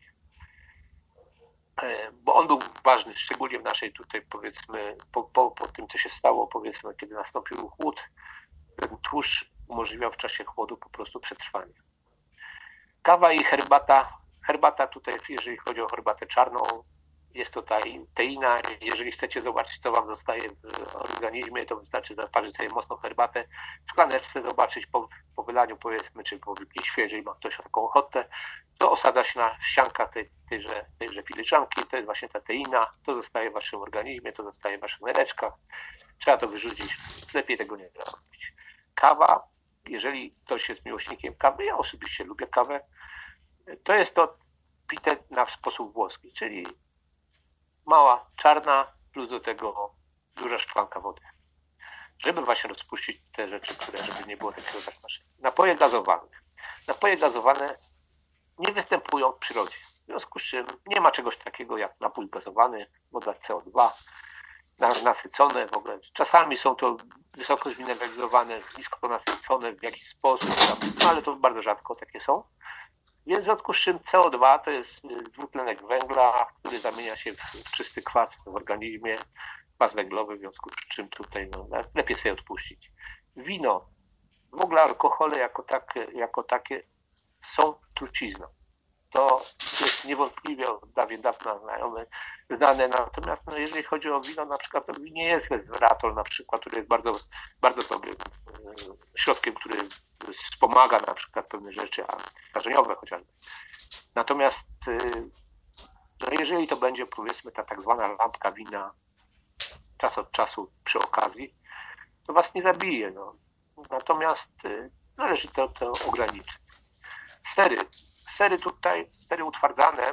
Bo on był ważny, szczególnie w naszej tutaj, powiedzmy, po, po, po tym, co się stało, powiedzmy, kiedy nastąpił chłód, ten tłuszcz umożliwiał w czasie chłodu po prostu przetrwanie. Kawa i herbata. Herbata tutaj, jeżeli chodzi o herbatę czarną, jest to ta teina. Jeżeli chcecie zobaczyć, co wam zostaje w organizmie, to wystarczy zaparzyć sobie mocną herbatę w szklaneczce, zobaczyć po, po wylaniu, powiedzmy, czy po wypiciu, jeżeli ma ktoś taką ochotę, to osadza się na ścianka tej, tejże, tejże filiżanki, to jest właśnie ta teina, to zostaje w waszym organizmie, to zostaje w waszych nereczkach. Trzeba to wyrzucić, lepiej tego nie robić. Kawa, jeżeli ktoś jest miłośnikiem kawy, ja osobiście lubię kawę, to jest to pite na sposób włoski, czyli mała, czarna, plus do tego duża szklanka wody. Żeby właśnie rozpuścić te rzeczy, które, żeby nie było takiego zakwaszenia. Napoje gazowane. Napoje gazowane nie występują w przyrodzie. W związku z czym nie ma czegoś takiego jak napój gazowany, woda C O dwa, nasycone w ogóle. Czasami są to wysoko zmineralizowane, nisko nasycone w jakiś sposób, no ale to bardzo rzadko takie są. Więc w związku z czym C O dwa to jest dwutlenek węgla, który zamienia się w czysty kwas w organizmie, kwas węglowy, w związku z czym tutaj no, lepiej sobie odpuścić. Wino, w ogóle alkohole jako takie, jako takie są trucizną. To jest niewątpliwie od dawien dawna znajome, znane, natomiast no, jeżeli chodzi o wino, na przykład to w winie jest resveratrol na przykład, który jest bardzo, bardzo dobrym środkiem, który wspomaga na przykład pewne rzeczy antystarzeniowe chociażby. Natomiast no, jeżeli to będzie, powiedzmy, ta tak zwana lampka wina czas od czasu przy okazji, to was nie zabije. No. Natomiast y, należy to, to ograniczyć. Sery. Sery tutaj, sery utwardzane,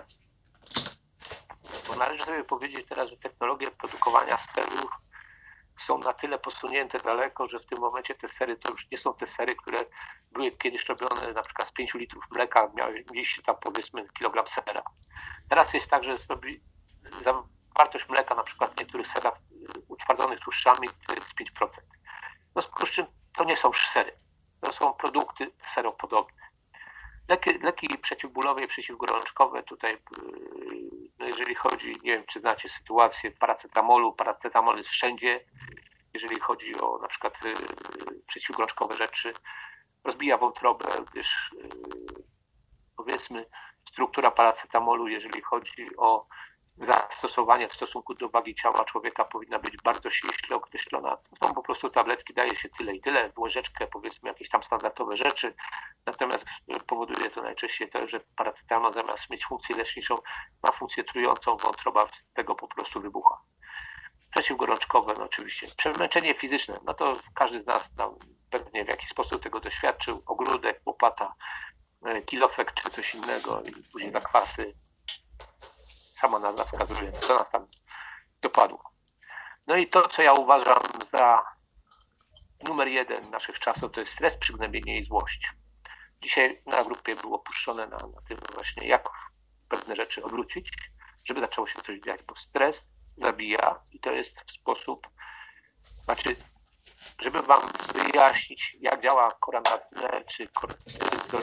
bo należy sobie powiedzieć teraz, że technologie produkowania serów są na tyle posunięte daleko, że w tym momencie te sery to już nie są te sery, które były kiedyś robione na przykład z pięciu litrów mleka, mieliście tam powiedzmy kilogram sera. Teraz jest tak, że zrobi zawartość mleka na przykład w niektórych serach utwardzonych tłuszczami to jest pięć procent. No z czym to nie są sery, to są produkty seropodobne. Leki, leki przeciwbólowe i przeciwgorączkowe tutaj, no jeżeli chodzi, nie wiem czy znacie sytuację paracetamolu, paracetamol jest wszędzie, jeżeli chodzi o na przykład przeciwgorączkowe rzeczy, rozbija wątrobę, gdyż powiedzmy struktura paracetamolu, jeżeli chodzi o zastosowanie w stosunku do wagi ciała człowieka powinna być bardzo ściśle określona. To są po prostu tabletki, daje się tyle i tyle, w łyżeczkę powiedzmy jakieś tam standardowe rzeczy, natomiast powoduje to najczęściej to, że paracetamol zamiast mieć funkcję leczniczą ma funkcję trującą, wątroba z tego po prostu wybucha. Przeciwgorączkowe, no oczywiście. Przemęczenie fizyczne, no to każdy z nas tam pewnie w jakiś sposób tego doświadczył, ogródek, łopata, kilofek czy coś innego i później zakwasy. Sama nazwa wskazuje, co nas tam dopadło. No i to, co ja uważam za numer jeden naszych czasów, to jest stres, przygnębienie i złość. Dzisiaj na grupie było puszczone na, na tym właśnie, jak pewne rzeczy odwrócić, żeby zaczęło się coś dziać, bo stres zabija i to jest w sposób, znaczy, żeby wam wyjaśnić, jak działa kora na tle, czy kortyzol,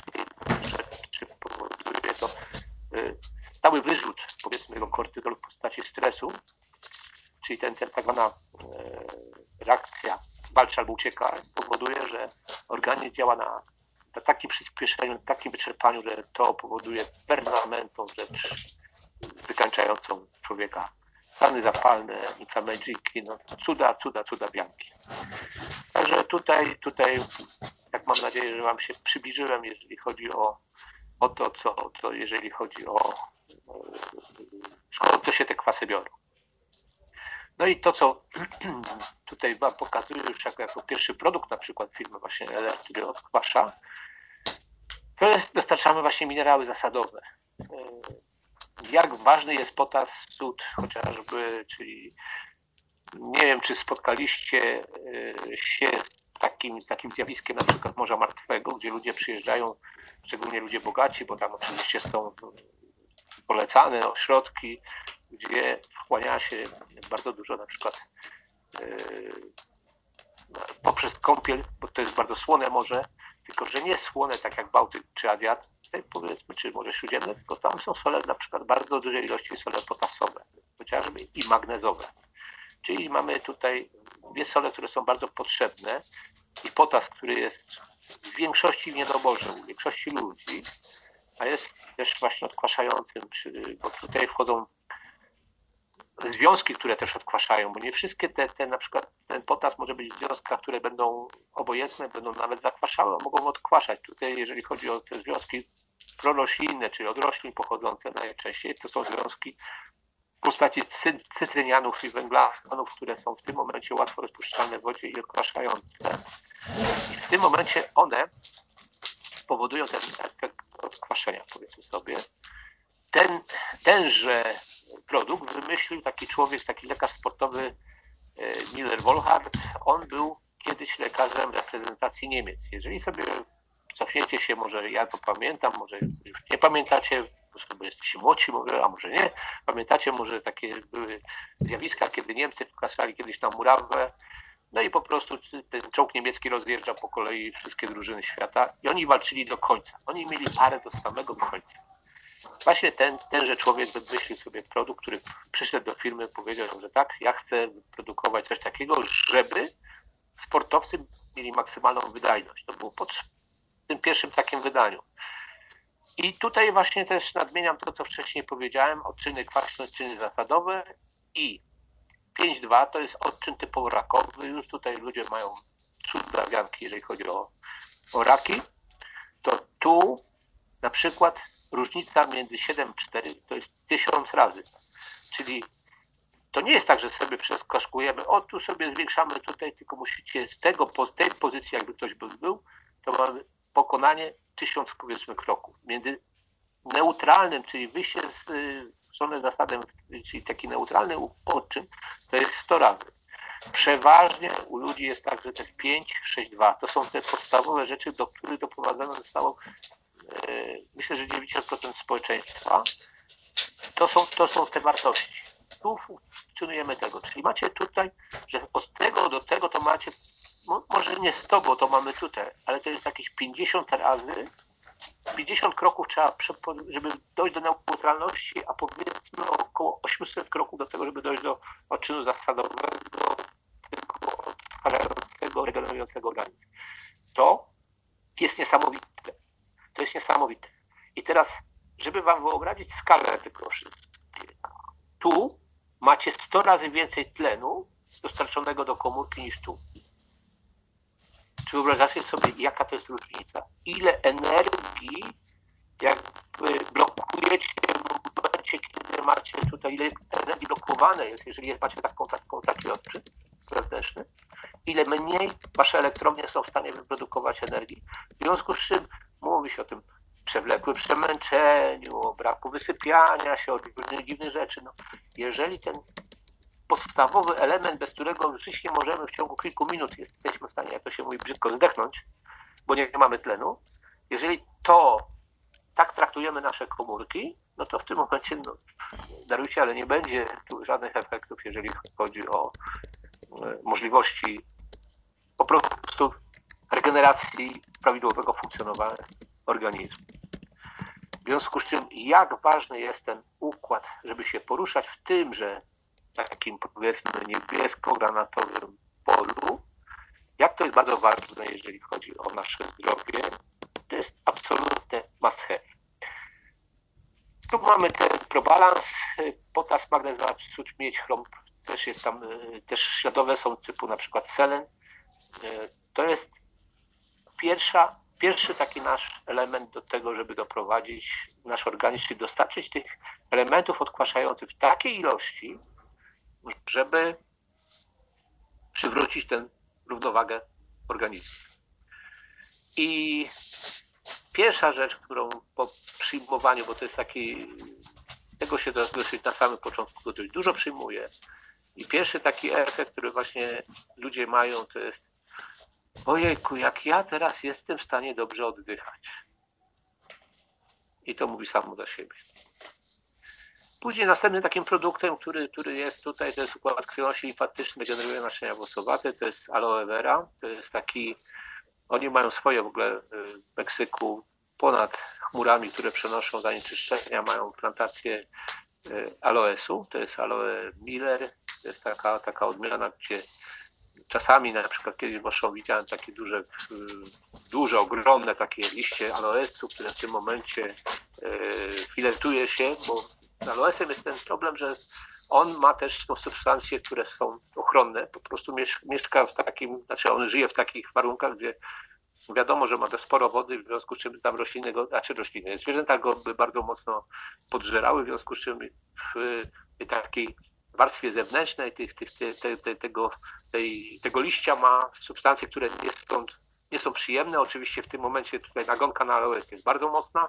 czy powoduje to stały wyrzut, powiedzmy, tego kortyzolu w postaci stresu, czyli ten, ten tak zwana reakcja walcz albo uciekaj, powoduje, że organizm działa na, na takim przyspieszeniu, na takim wyczerpaniu, że to powoduje permanentną rzecz wykańczającą człowieka. Stany zapalne, inflammagyki, no cuda, cuda, cuda bianki. Także tutaj, tutaj, tak mam nadzieję, że wam się przybliżyłem, jeżeli chodzi o, o to, co, co jeżeli chodzi o skąd to się te kwasy biorą. No i to, co tutaj wam pokazuję już jako, jako pierwszy produkt, na przykład firmy właśnie L R, który odkwasza, to jest, dostarczamy właśnie minerały zasadowe. Jak ważny jest potas, sód chociażby, czyli nie wiem, czy spotkaliście się z takim, z takim zjawiskiem na przykład Morza Martwego, gdzie ludzie przyjeżdżają, szczególnie ludzie bogaci, bo tam oczywiście są polecane ośrodki, gdzie wchłania się bardzo dużo na przykład yy, poprzez kąpiel, bo to jest bardzo słone morze, tylko że nie słone tak jak Bałtyk czy Adriat, tutaj powiedzmy, czy Morze Śródziemne, tylko tam są sole na przykład bardzo dużej ilości sole potasowe, chociażby i magnezowe. Czyli mamy tutaj dwie sole, które są bardzo potrzebne i potas, który jest w większości w niedoborze, u większości ludzi, a jest też właśnie odkwaszającym, bo tutaj wchodzą związki, które też odkwaszają, bo nie wszystkie te, te na przykład ten potas może być w związkach, które będą obojętne, będą nawet zakwaszały, a mogą odkwaszać. Tutaj jeżeli chodzi o te związki proroślinne, czyli od roślin pochodzące najczęściej, to są związki w postaci cy- cytrynianów i węglanów, które są w tym momencie łatwo rozpuszczalne w wodzie i odkwaszające. I w tym momencie one powodują ten efekt odkwaszenia, powiedzmy sobie. Ten, tenże produkt wymyślił taki człowiek, taki lekarz sportowy Müller-Volhard. On był kiedyś lekarzem reprezentacji Niemiec. Jeżeli sobie cofniecie się, może ja to pamiętam, może już nie pamiętacie, bo jesteście młodsi, może, a może nie. Pamiętacie może takie były zjawiska, kiedy Niemcy wkaszali kiedyś na murawę, no i po prostu ten czołg niemiecki rozjeżdżał po kolei wszystkie drużyny świata i oni walczyli do końca. Oni mieli parę do samego końca. Właśnie ten, tenże człowiek wymyślił sobie produkt, który przyszedł do firmy, powiedział, że tak, ja chcę produkować coś takiego, żeby sportowcy mieli maksymalną wydajność. To było pod tym pierwszym takim wydaniu. I tutaj właśnie też nadmieniam to, co wcześniej powiedziałem, odczyny kwaśne, odczyny zasadowe i pięć dwa to jest odczyn typowo rakowy. Już tutaj ludzie mają cudawianki, jeżeli chodzi o, o raki. To tu na przykład różnica między siedem cztery to jest tysiąc razy. Czyli to nie jest tak, że sobie przeskakujemy, o tu sobie zwiększamy tutaj, tylko musicie z tego, z tej pozycji, jakby ktoś był, był to mamy pokonanie tysiąc, powiedzmy, kroków. Między neutralnym, czyli wyjście z strony zasadem, czyli taki neutralny odczyn, to jest sto razy. Przeważnie u ludzi jest tak, że to jest pięć, sześć, dwa. To są te podstawowe rzeczy, do których doprowadzone zostało, yy, myślę, że dziewięćdziesiąt procent społeczeństwa. To są, to są te wartości. Tu funkcjonujemy tego. Czyli macie tutaj, że od tego do tego to macie, no, może nie sto, bo to mamy tutaj, ale to jest jakieś pięćdziesiąt razy, pięćdziesiąt kroków trzeba, żeby dojść do neutralności, a powiedzmy około osiemset kroków do tego, żeby dojść do odczynu zasadowego, odkażającego, regenerującego organizm. To jest niesamowite. To jest niesamowite. I teraz, żeby wam wyobrazić skalę tego wszystkiego, tu macie sto razy więcej tlenu dostarczonego do komórki niż tu. Czy wyobrażacie sobie, jaka to jest różnica? Ile energii jakby blokujecie w momencie, kiedy macie tutaj, ile energii blokowane jest, jeżeli macie taką, taką, taki odczyn wewnętrzny, ile mniej wasze elektrownie są w stanie wyprodukować energii. W związku z czym mówi się o tym przewlekłym przemęczeniu, o braku wysypiania się, o różnych dziwnych rzeczy. No, jeżeli ten podstawowy element, bez którego żyć nie możemy w ciągu kilku minut, jesteśmy w stanie, jak to się mówi brzydko, zdechnąć, bo nie mamy tlenu. Jeżeli to tak traktujemy nasze komórki, no to w tym momencie, no, darujcie, ale nie będzie tu żadnych efektów, jeżeli chodzi o możliwości po prostu regeneracji prawidłowego funkcjonowania organizmu. W związku z czym, jak ważny jest ten układ, żeby się poruszać w tymże takim, powiedzmy, niebiesko-granatowym polu, jak to jest bardzo ważne, jeżeli chodzi o nasze zdrowie, to jest absolutny must have. Tu mamy ten probalans, potas, magnez, sód, miedź, chrom, też jest tam, też śladowe są typu na przykład selen. To jest pierwsza, pierwszy taki nasz element do tego, żeby doprowadzić nasz organizm, czyli dostarczyć tych elementów odkwaszających w takiej ilości, żeby przywrócić tę równowagę organizmu. I pierwsza rzecz, którą po przyjmowaniu, bo to jest taki, tego się dosyć na samym początku dość dużo przyjmuje, i pierwszy taki efekt, który właśnie ludzie mają, to jest: ojejku, jak ja teraz jestem w stanie dobrze oddychać. I to mówi samo za siebie. Później następnym takim produktem, który, który jest tutaj, to jest układ krwionośny limfatyczny, generuje naczynia włosowate, to jest aloe vera. To jest taki, oni mają swoje w ogóle w Meksyku, ponad chmurami, które przenoszą zanieczyszczenia, mają plantację aloesu, to jest aloe miller, to jest taka, taka odmiana, gdzie czasami, na przykład kiedyś w widziałem takie duże, duże, ogromne takie liście aloesu, które w tym momencie filetuje się, bo z aloesem jest ten problem, że on ma też no, substancje, które są ochronne, po prostu mieszka w takim, znaczy on żyje w takich warunkach, gdzie wiadomo, że ma to sporo wody, w związku z czym tam rośliny, go, znaczy rośliny, zwierzęta go by bardzo mocno podżerały, w związku z czym w, w takiej warstwie zewnętrznej tych, tych, te, te, te, tego, tej, tego liścia ma substancje, które nie są, nie są przyjemne. Oczywiście w tym momencie tutaj nagonka na aloes jest bardzo mocna,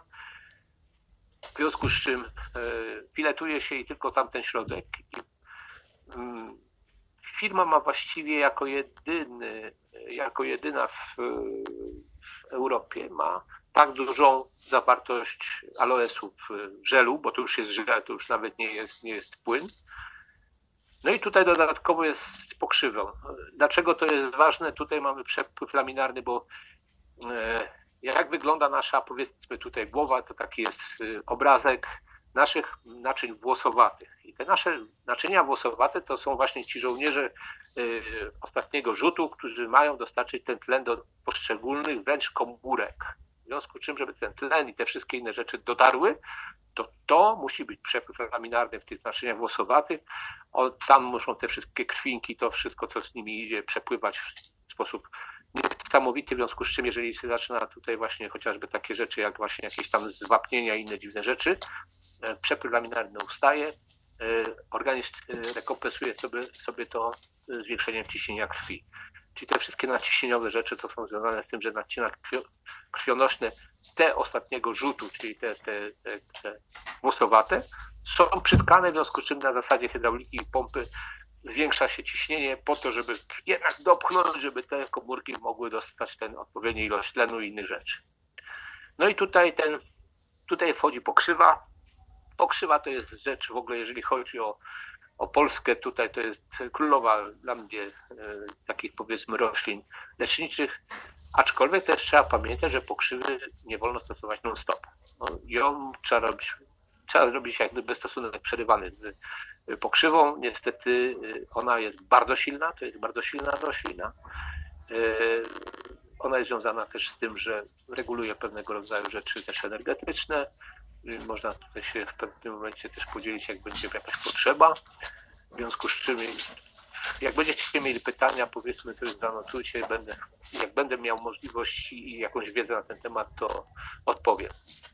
w związku z czym e, filetuje się i tylko tamten środek. I, mm, firma ma właściwie jako jedyny, jako jedyna w, w Europie ma tak dużą zawartość aloesu w żelu, bo to już jest żel, to już nawet nie jest, nie jest płyn. No i tutaj dodatkowo jest z pokrzywą. Dlaczego to jest ważne? Tutaj mamy przepływ laminarny, bo jak wygląda nasza, powiedzmy tutaj głowa, to taki jest obrazek naszych naczyń włosowatych. I te nasze naczynia włosowate to są właśnie ci żołnierze ostatniego rzutu, którzy mają dostarczyć ten tlen do poszczególnych wręcz komórek. W związku z czym, żeby ten tlen i te wszystkie inne rzeczy dotarły, to to musi być przepływ laminarny w tych naczyniach włosowatych. O, tam muszą te wszystkie krwinki, to wszystko, co z nimi idzie, przepływać w sposób niesamowity, w związku z czym, jeżeli się zaczyna tutaj właśnie chociażby takie rzeczy, jak właśnie jakieś tam zwapnienia i inne dziwne rzeczy, przepływ laminarny ustaje, organizm rekompensuje sobie, sobie to zwiększeniem ciśnienia krwi. Czyli te wszystkie nadciśnieniowe rzeczy to są związane z tym, że nadciśnienia krwionośne te ostatniego rzutu, czyli te, te, te, te włosowate, są przyskane, w związku z czym na zasadzie hydrauliki i pompy zwiększa się ciśnienie po to, żeby jednak dopchnąć, żeby te komórki mogły dostać ten odpowiednią ilość tlenu i innych rzeczy. No i tutaj ten, tutaj wchodzi pokrzywa. Pokrzywa to jest rzecz w ogóle, jeżeli chodzi o, o Polskę, tutaj to jest królowa dla mnie e, takich powiedzmy roślin leczniczych, aczkolwiek też trzeba pamiętać, że pokrzywy nie wolno stosować non-stop. No, ją trzeba robić, trzeba zrobić jak gdyby stosunek przerywany z pokrzywą. Niestety ona jest bardzo silna, to jest bardzo silna roślina. E, ona jest związana też z tym, że reguluje pewnego rodzaju rzeczy też energetyczne. Można tutaj się w pewnym momencie też podzielić, jak będzie jakaś potrzeba. W związku z czym, jak będziecie mieli pytania, powiedzmy, to już zanotujcie, będę, jak będę miał możliwość i jakąś wiedzę na ten temat, to odpowiem.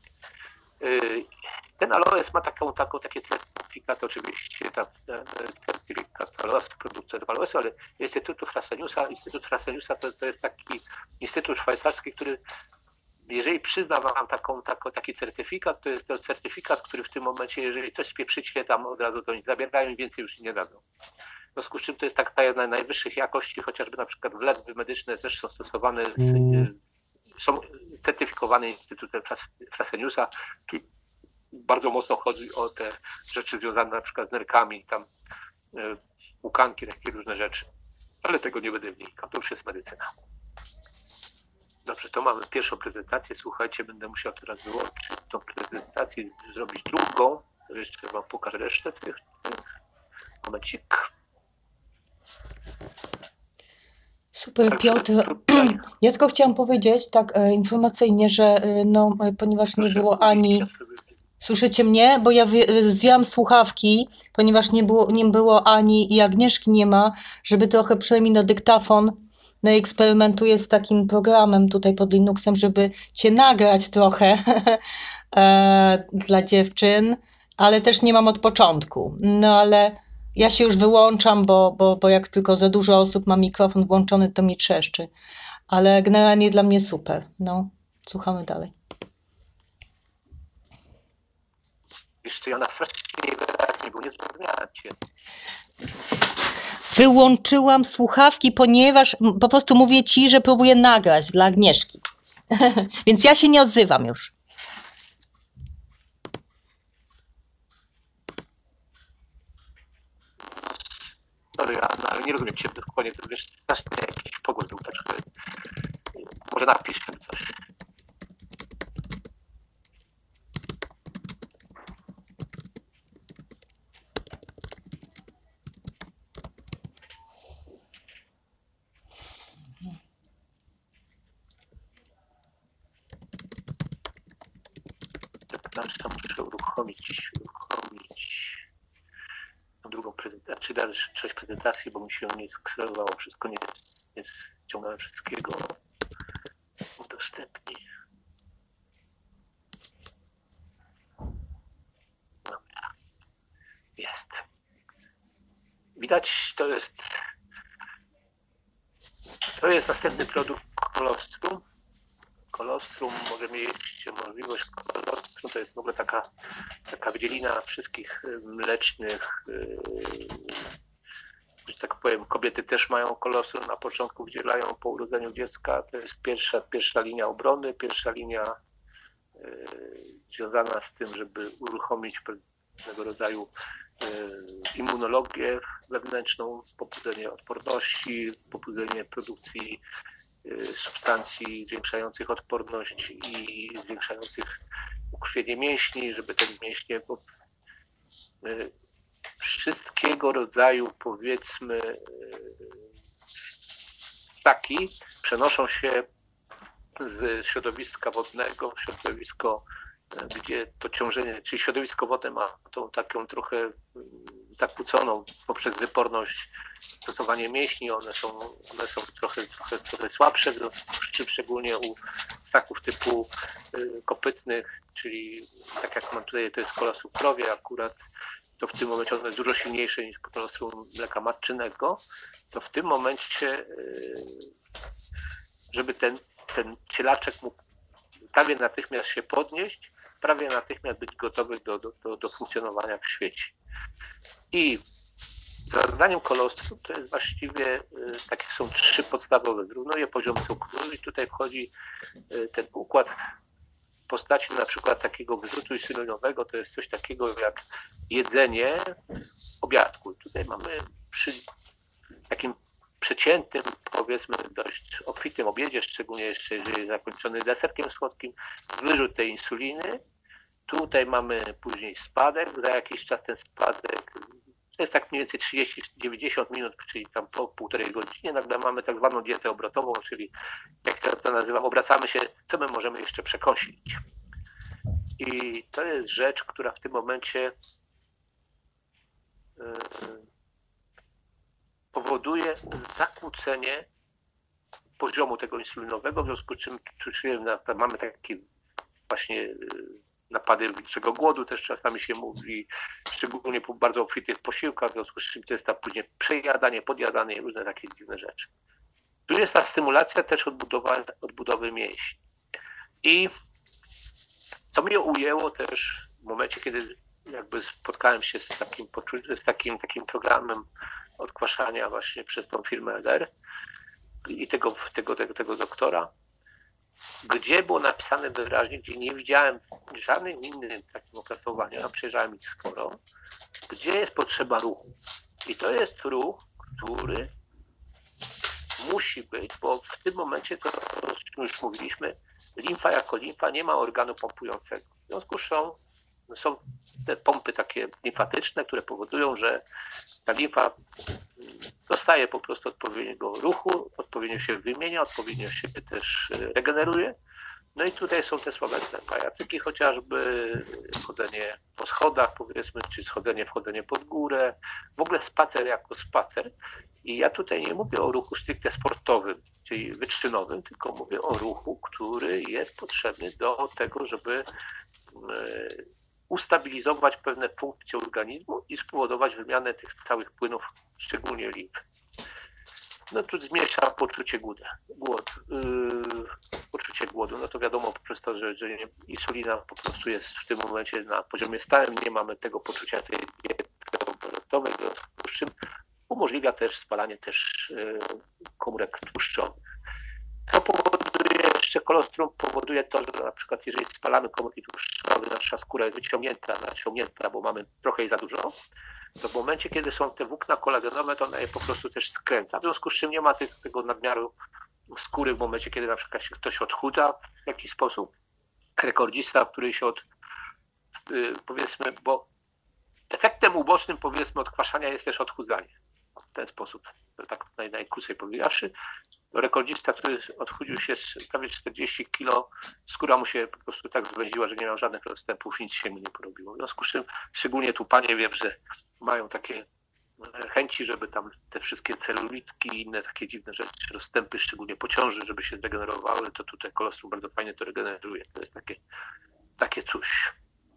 Ten aloes ma taką, taką, takie certyfikat, oczywiście, ta, certyfikat aloes, producentów aloesu, ale Instytutu Freseniusa. Instytut Freseniusa to, to jest taki instytut szwajcarski, który jeżeli przyzna wam taką, taką, taki certyfikat, to jest to certyfikat, który w tym momencie, jeżeli coś spieprzycie tam od razu, to oni zabierają i więcej już nie dadzą. W związku z czym to jest taka jedna z najwyższych jakości, chociażby na przykład wlewy medyczne też są stosowane, z, mm. są certyfikowane Instytutem Freseniusa. Tu bardzo mocno chodzi o te rzeczy związane na przykład z nerkami, tam łukanki, takie różne rzeczy. Ale tego nie będę wnikał, to już jest medycyna. Dobrze, to mamy pierwszą prezentację. Słuchajcie, będę musiał teraz wyłączyć tą prezentację, zrobić drugą. Jeszcze wam pokażę resztę tych. Momencik. Super, Piotr. Ja tylko chciałam powiedzieć tak e, informacyjnie, że e, no, e, ponieważ nie było ani... Słyszycie mnie? Bo ja zdjęłam słuchawki, ponieważ nie było, nie było ani i Agnieszki nie ma, żeby trochę przynajmniej na dyktafon. No i eksperymentuję z takim programem tutaj pod Linuxem, żeby cię nagrać trochę e, dla dziewczyn, ale też nie mam od początku. No ale ja się już wyłączam, bo, bo, bo jak tylko za dużo osób ma mikrofon włączony, to mi trzeszczy. Ale generalnie dla mnie super. No, słuchamy dalej. Jeszcze ja na strasznie nie było, nie zrozumiałem cię. Wyłączyłam słuchawki, ponieważ po prostu mówię ci, że próbuję nagrać dla Agnieszki. Więc ja się nie odzywam już. Sorry, no, ale nie rozumiem cię dokładnie, to wiesz, strasznie jakiś pogłos był, także może napisz coś. Muszę uruchomić, uruchomić drugą prezentację, czy dalej część prezentacji, bo mi się nie skrywało wszystko, nie, nie ściągnąłem wszystkiego. Udostępnij. Dobra. Jest. Widać, to jest to jest następny produkt kolostrum. Kolostrum, możemy mieć możliwość kolostrum, to jest w ogóle taka, taka wydzielina wszystkich mlecznych, że tak powiem, kobiety też mają kolostrum, na początku wydzielają po urodzeniu dziecka, to jest pierwsza, pierwsza linia obrony, pierwsza linia yy, związana z tym, żeby uruchomić pewnego rodzaju yy, immunologię wewnętrzną, pobudzenie odporności, pobudzenie produkcji substancji zwiększających odporność i zwiększających ukrwienie mięśni, żeby te mięśnie wszystkiego rodzaju, powiedzmy, ssaki przenoszą się z środowiska wodnego w środowisko, gdzie to ciążenie, czyli środowisko wodne ma tą taką trochę zakłóconą poprzez wyporność, stosowanie mięśni, one są, one są trochę, trochę, trochę słabsze, szczególnie u ssaków typu kopytnych, czyli tak jak mam tutaj, to jest kolostrum krowie akurat, to w tym momencie ono jest dużo silniejsze niż kolostrum mleka matczynego, to w tym momencie, żeby ten, ten cielaczek mógł prawie natychmiast się podnieść, prawie natychmiast być gotowy do, do, do, do funkcjonowania w świecie. I zadaniem kolostru to jest właściwie, takie są trzy podstawowe, wyrównuje poziom cukru i tutaj wchodzi ten układ w postaci na przykład takiego wyrzutu insulinowego, to jest coś takiego jak jedzenie obiadku. Tutaj mamy przy takim przeciętym, powiedzmy dość obfitym obiedzie, szczególnie jeszcze jeżeli jest zakończony deserkiem słodkim, wyrzut tej insuliny. Tutaj mamy później spadek, za jakiś czas ten spadek, to jest tak mniej więcej trzydzieści do dziewięćdziesięciu minut, czyli tam po półtorej godzinie, nagle mamy tak zwaną dietę obrotową, czyli jak to, to nazywam, obracamy się, co my możemy jeszcze przekąsić. I to jest rzecz, która w tym momencie yy, powoduje zakłócenie poziomu tego insulinowego, w związku z czym mamy taki właśnie napady wilczego głodu, też czasami się mówi, szczególnie po bardzo obfitych posiłkach, w związku z czym to jest tam później przejadanie, podjadanie i różne takie dziwne rzeczy. Tu jest ta stymulacja też odbudowa, odbudowy mięśni. I co mnie ujęło też w momencie, kiedy jakby spotkałem się z takim, z takim, takim programem odkwaszania właśnie przez tą firmę L R i tego, tego, tego, tego doktora, gdzie było napisane wyraźnie, gdzie nie widziałem w żadnym innym takim opracowaniu, a przejrzałem ich sporo, gdzie jest potrzeba ruchu. I to jest ruch, który musi być, bo w tym momencie, to o czym już mówiliśmy, limfa jako limfa nie ma organu pompującego. W związku z czym są te pompy takie limfatyczne, które powodują, że ta limfa dostaje po prostu odpowiedniego ruchu, odpowiednio się wymienia, odpowiednio się też regeneruje. No i tutaj są te sławetne pajacyki, chociażby chodzenie po schodach, powiedzmy, czy schodzenie, wchodzenie pod górę, w ogóle spacer jako spacer. I ja tutaj nie mówię o ruchu stricte sportowym, czyli wyczynowym, tylko mówię o ruchu, który jest potrzebny do tego, żeby ustabilizować pewne funkcje organizmu i spowodować wymianę tych całych płynów, szczególnie limfy. No tu zmniejsza poczucie głodu. Głód, yy, poczucie głodu, no to wiadomo po prostu, że, że insulina po prostu jest w tym momencie na poziomie stałym, nie mamy tego poczucia tej diety obrotowej, w związku z czym umożliwia też spalanie też yy, komórek tłuszczowych. To powoduje, jeszcze kolostrum powoduje to, że na przykład jeżeli spalamy komórki tłuszczowe, nasza skóra jest wyciągnięta, naciągnięta, bo mamy trochę jej za dużo, to w momencie, kiedy są te włókna kolagenowe, to ona je po prostu też skręca. W związku z czym nie ma tych, tego nadmiaru skóry w momencie, kiedy na przykład się ktoś odchudza w jakiś sposób. Rekordzista, który się od, powiedzmy, bo efektem ubocznym, powiedzmy, odkwaszania jest też odchudzanie. W ten sposób, tak naj, najkrócej powiedziawszy. Rekordzista, który odchudził się z prawie czterdzieści kilo, skóra mu się po prostu tak zwęziła, że nie miał żadnych rozstępów, nic się mu nie porobiło. W związku z czym, szczególnie tu panie, wiem, że mają takie chęci, żeby tam te wszystkie celulitki i inne takie dziwne rzeczy, rozstępy, szczególnie po ciąży, żeby się zregenerowały, to tutaj kolostrum bardzo fajnie to regeneruje. To jest takie, takie coś.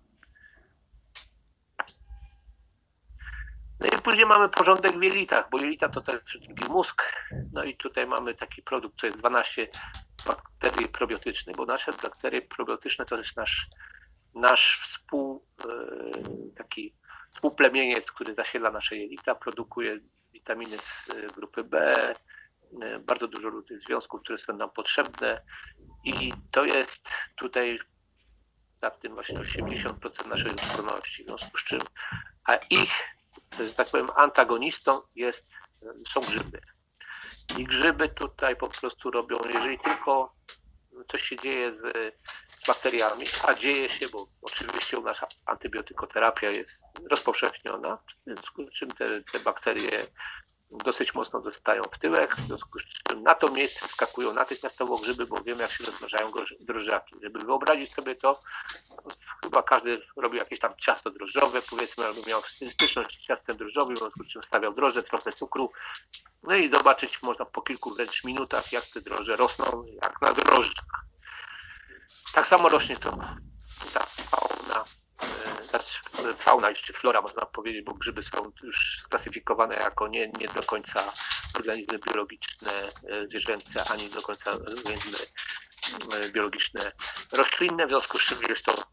No i później mamy porządek w jelitach, bo jelita to też drugi mózg. No i tutaj mamy taki produkt, to jest dwanaście bakterii probiotycznych, bo nasze bakterie probiotyczne to jest nasz, nasz współ, taki współplemieniec, który zasiela nasze jelita, produkuje witaminy z grupy B, bardzo dużo różnych związków, które są nam potrzebne i to jest tutaj na tym właśnie osiemdziesiąt procent naszej odporności, w związku z czym, a ich, że tak powiem, antagonistą jest, są grzyby. I grzyby tutaj po prostu robią, jeżeli tylko coś się dzieje z bakteriami, a dzieje się, bo oczywiście u nas antybiotykoterapia jest rozpowszechniona, w związku z czym te, te bakterie dosyć mocno dostają w tyłek, w związku z czym na to miejsce wskakują natychmiastowo grzyby, bo wiemy, jak się rozmnażają drożdżaki. Żeby wyobrazić sobie to, chyba każdy robił jakieś tam ciasto drożdżowe, powiedzmy, albo miał styczność z ciastem drożdżowym, w związku z czym stawiał drożdże, trochę cukru, no i zobaczyć można po kilku wręcz minutach, jak te drożdże rosną, jak na drożdżach. Tak samo rośnie to ta fauna, fauna, jeszcze flora można powiedzieć, bo grzyby są już sklasyfikowane jako nie, nie do końca organizmy biologiczne, zwierzęce, ani do końca organizmy biologiczne roślinne, w związku z czym jest to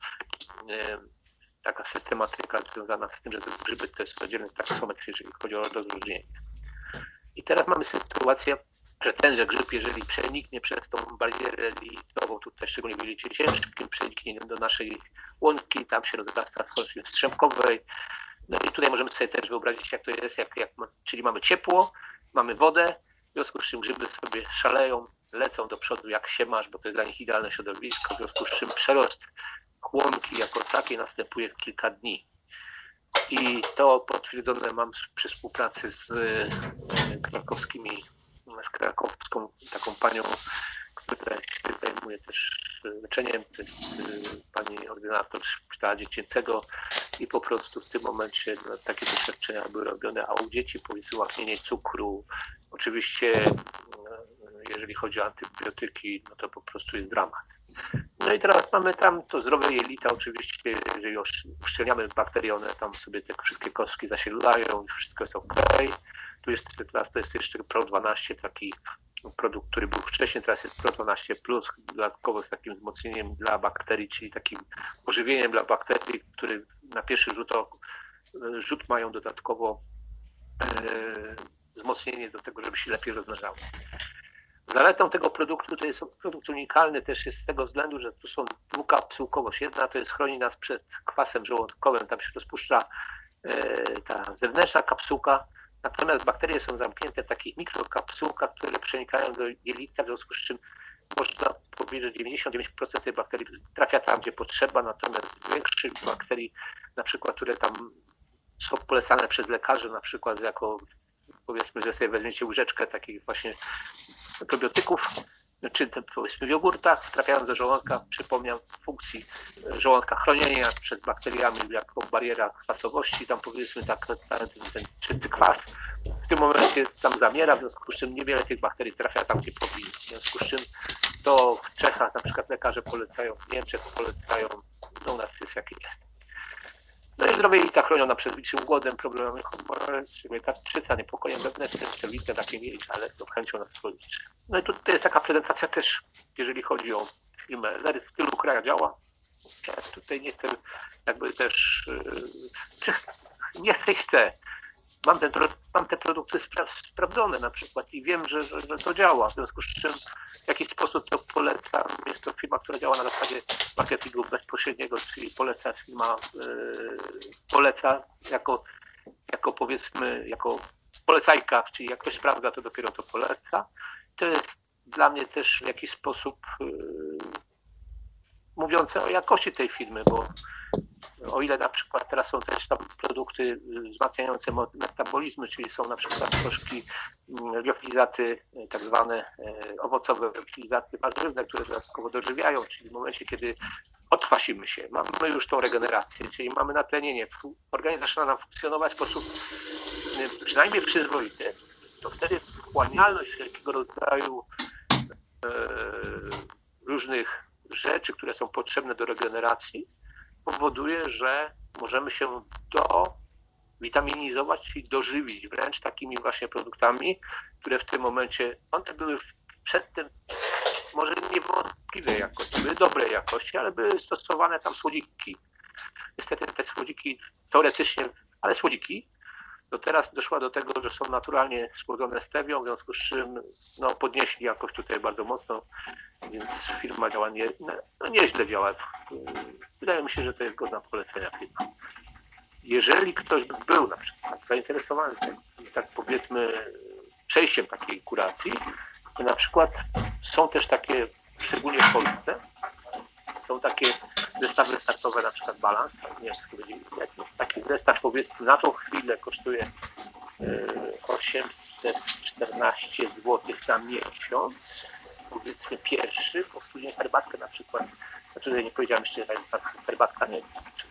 taka systematyka związana z tym, że te grzyby to jest oddzielny taksometr, jeżeli chodzi o rozróżnienie. I teraz mamy sytuację, że tenże grzyb, jeżeli przeniknie przez tą barierę litową, tutaj szczególnie w jelicie ciężkim, przeniknie do naszej łąki, tam się rozrasta w formie strzępkowej. No i tutaj możemy sobie też wyobrazić, jak to jest, jak, jak, czyli mamy ciepło, mamy wodę, w związku z czym grzyby sobie szaleją, lecą do przodu jak się masz, bo to jest dla nich idealne środowisko, w związku z czym przerost łąki jako takiej następuje kilka dni. I to potwierdzone mam przy współpracy z krakowskimi, z krakowską taką panią, która się zajmuje też leczeniem, to jest pani ordynator szpitala dziecięcego i po prostu w tym momencie no, takie doświadczenia były robione, a u dzieci powiedzmy łaknienie cukru, oczywiście jeżeli chodzi o antybiotyki, no to po prostu jest dramat. No i teraz mamy tam to zdrowe jelita, oczywiście, jeżeli uszczelniamy bakterie, one tam sobie te wszystkie kostki zasilają, wszystko jest ok. Tu jest teraz to jest jeszcze Pro dwanaście, taki produkt, który był wcześniej, teraz jest Pro dwanaście plus, dodatkowo z takim wzmocnieniem dla bakterii, czyli takim ożywieniem dla bakterii, które na pierwszy rzut, rzut mają dodatkowo e, wzmocnienie do tego, żeby się lepiej rozmnażały. Zaletą tego produktu, to jest produkt unikalny też jest z tego względu, że tu są dwukapsułkowość. Jedna to jest chroni nas przed kwasem żołądkowym, tam się rozpuszcza e, ta zewnętrzna kapsułka, natomiast bakterie są zamknięte w takich mikrokapsułkach, które przenikają do jelita, w związku z czym można powiedzieć, że dziewięćdziesiąt dziewięć procent tych bakterii trafia tam, gdzie potrzeba, natomiast większych bakterii, na przykład, które tam są polecane przez lekarzy, na przykład jako powiedzmy, że sobie weźmiecie łyżeczkę takich właśnie probiotyków, czy powiedzmy w jogurtach, trafiając do żołądka, przypomniał funkcji żołądka chronienia przed bakteriami jako bariera kwasowości, tam powiedzmy tak, ten, ten czysty kwas w tym momencie tam zamiera, w związku z czym niewiele tych bakterii trafia tam, gdzie powinno. W związku z czym to w Czechach na przykład lekarze polecają, w Niemczech polecają, no u nas jest jakie jest. No i zdrowie jelita chroniona przed wilczym głodem, problemami hormonalnymi, tarczyca, niepokojem wewnętrznym, przewidne takie mieć, ale to chęcią nas policzy. No i tutaj jest taka prezentacja też, jeżeli chodzi o firmę Lery, w tylu krajach działa. Ja tutaj nie chcę jakby też, yy, nie chcę i chcę. Mam, ten, mam te produkty spra sprawdzone na przykład i wiem, że, że, że to działa, w związku z czym w jakiś sposób to polecam. Jest to firma, która działa na zasadzie marketingu bezpośredniego, czyli poleca firma, yy, poleca jako, jako powiedzmy, jako polecajka, czyli jak ktoś sprawdza, to dopiero to poleca. To jest dla mnie też w jakiś sposób yy, mówiące o jakości tej firmy, bo o ile na przykład teraz są też tam produkty wzmacniające metabolizmy, czyli są na przykład troszki liofilizaty, tak zwane owocowe liofilizaty warzywne, które dodatkowo dożywiają, czyli w momencie, kiedy odkwasimy się, mamy już tą regenerację, czyli mamy natlenienie, organizm zaczyna nam funkcjonować w sposób przynajmniej przyzwoity, to wtedy wchłanialność wszelkiego rodzaju e, różnych rzeczy, które są potrzebne do regeneracji, powoduje, że możemy się dowitaminizować, czyli dożywić wręcz takimi właśnie produktami, które w tym momencie, one były przedtem może niewątpliwej jakości, były dobrej jakości, ale były stosowane tam słodziki. Niestety te słodziki teoretycznie, ale słodziki, do teraz doszła do tego, że są naturalnie słodzone stewią, w związku z czym no, podnieśli jakość tutaj bardzo mocno, więc firma działa nie, no, nieźle działa. Wydaje mi się, że to jest godna polecenia firma. Jeżeli ktoś by był na przykład zainteresowany tak, tak powiedzmy przejściem takiej kuracji, to na przykład są też takie, szczególnie w Polsce, są takie zestawy startowe, na przykład Balans, nie wiem, taki zestaw powiedzmy na tą chwilę kosztuje osiemset czternaście złotych na miesiąc, powiedzmy pierwszy, bo później herbatkę na przykład, a tutaj nie powiedziałem jeszcze, że herbatka nie wiem, czy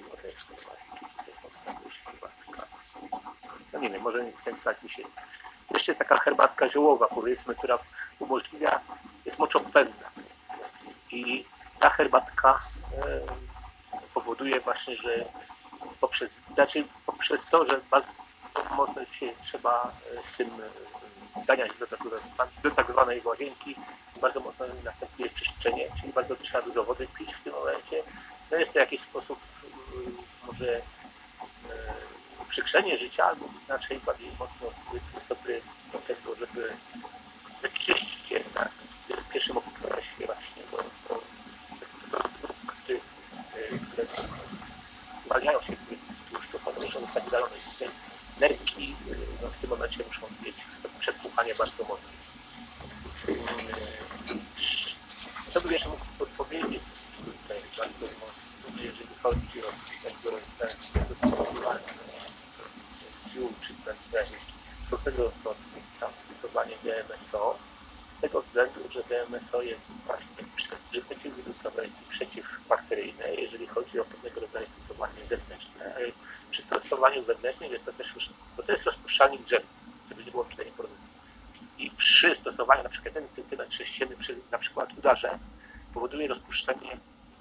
no nie wiem, może nie stać mi się. Jeszcze taka herbatka ziołowa, powiedzmy, która umożliwia, jest moczopędna. I ta herbatka e, powoduje właśnie, że poprzez, znaczy poprzez to, że bardzo mocno się trzeba z tym ganiać do, do, do tak zwanej łazienki, bardzo mocno następuje czyszczenie, czyli bardzo trzeba dużo wody pić w tym momencie. No jest to w jakiś sposób może e, przykrzenie życia, albo inaczej bardziej mocno dobry do tego, żeby wyczyścić się, tak, w pierwszym okresie właśnie do, do, do produkty, które zwalniają się z tłuszczu, ponieważ one są wydalone z tej nerki, no w tym momencie muszą mieć przetłuchanie bardzo mocne. Co bym jeszcze mógł podpowiedzieć tutaj bardzo mocno, jeżeli chodzi o tego zastosowanie ziół czy transfery, do tego są stosowanie D M S O, z tego względu, że D M S O jest właśnie przeciwwirusowe i przeciwbakteryjne, jeżeli chodzi o pewnego rodzaju stosowanie zewnętrzne. Przy stosowaniu wewnętrznym jest to też już, bo to jest rozpuszczalnik drzew, żeby nie było tutaj nieporozumienia. I przy stosowaniu na przykład jeden centymetr sześcienny przy na przykład udarze powoduje rozpuszczenie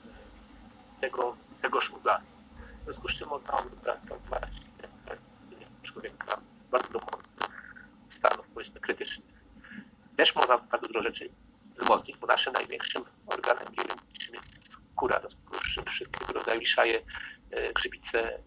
tego, tego szmugla. W związku z czym można uratować człowieka bardzo mocnych stanów, powiedzmy, krytycznych. Też można bardzo dużo rzeczy wzmocnić, bo naszym największym organem dziewiętniczym jest skóra, rozpuszczy wszystkiego rodzaju szaje, grzybice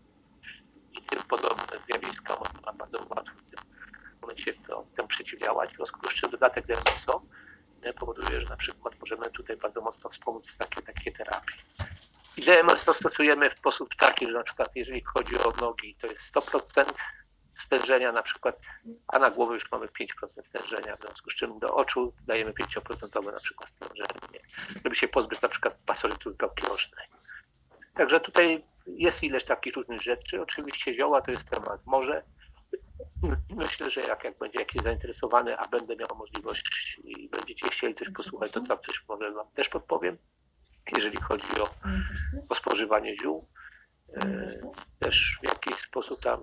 i tym podobne zjawiska można bardzo łatwo w tym momencie to, temu przeciwdziałać. W związku z czym dodatek D M S O powoduje, że na przykład możemy tutaj bardzo mocno wspomóc takie, takie terapie. I D M S O stosujemy w sposób taki, że na przykład jeżeli chodzi o nogi, to jest sto procent stężenia na przykład, a na głowę już mamy pięć procent stężenia, w związku z czym do oczu dajemy pięć procent na przykład stężenie, żeby się pozbyć na przykład pasożytów gałki ocznej. Także tutaj jest ileś takich różnych rzeczy. Oczywiście zioła to jest temat może. Myślę, że jak, jak będzie jakiś zainteresowany, a będę miał możliwość i będziecie chcieli coś posłuchać, to tam coś może wam też podpowiem, jeżeli chodzi o, o spożywanie ziół. E, też w jakiś sposób tam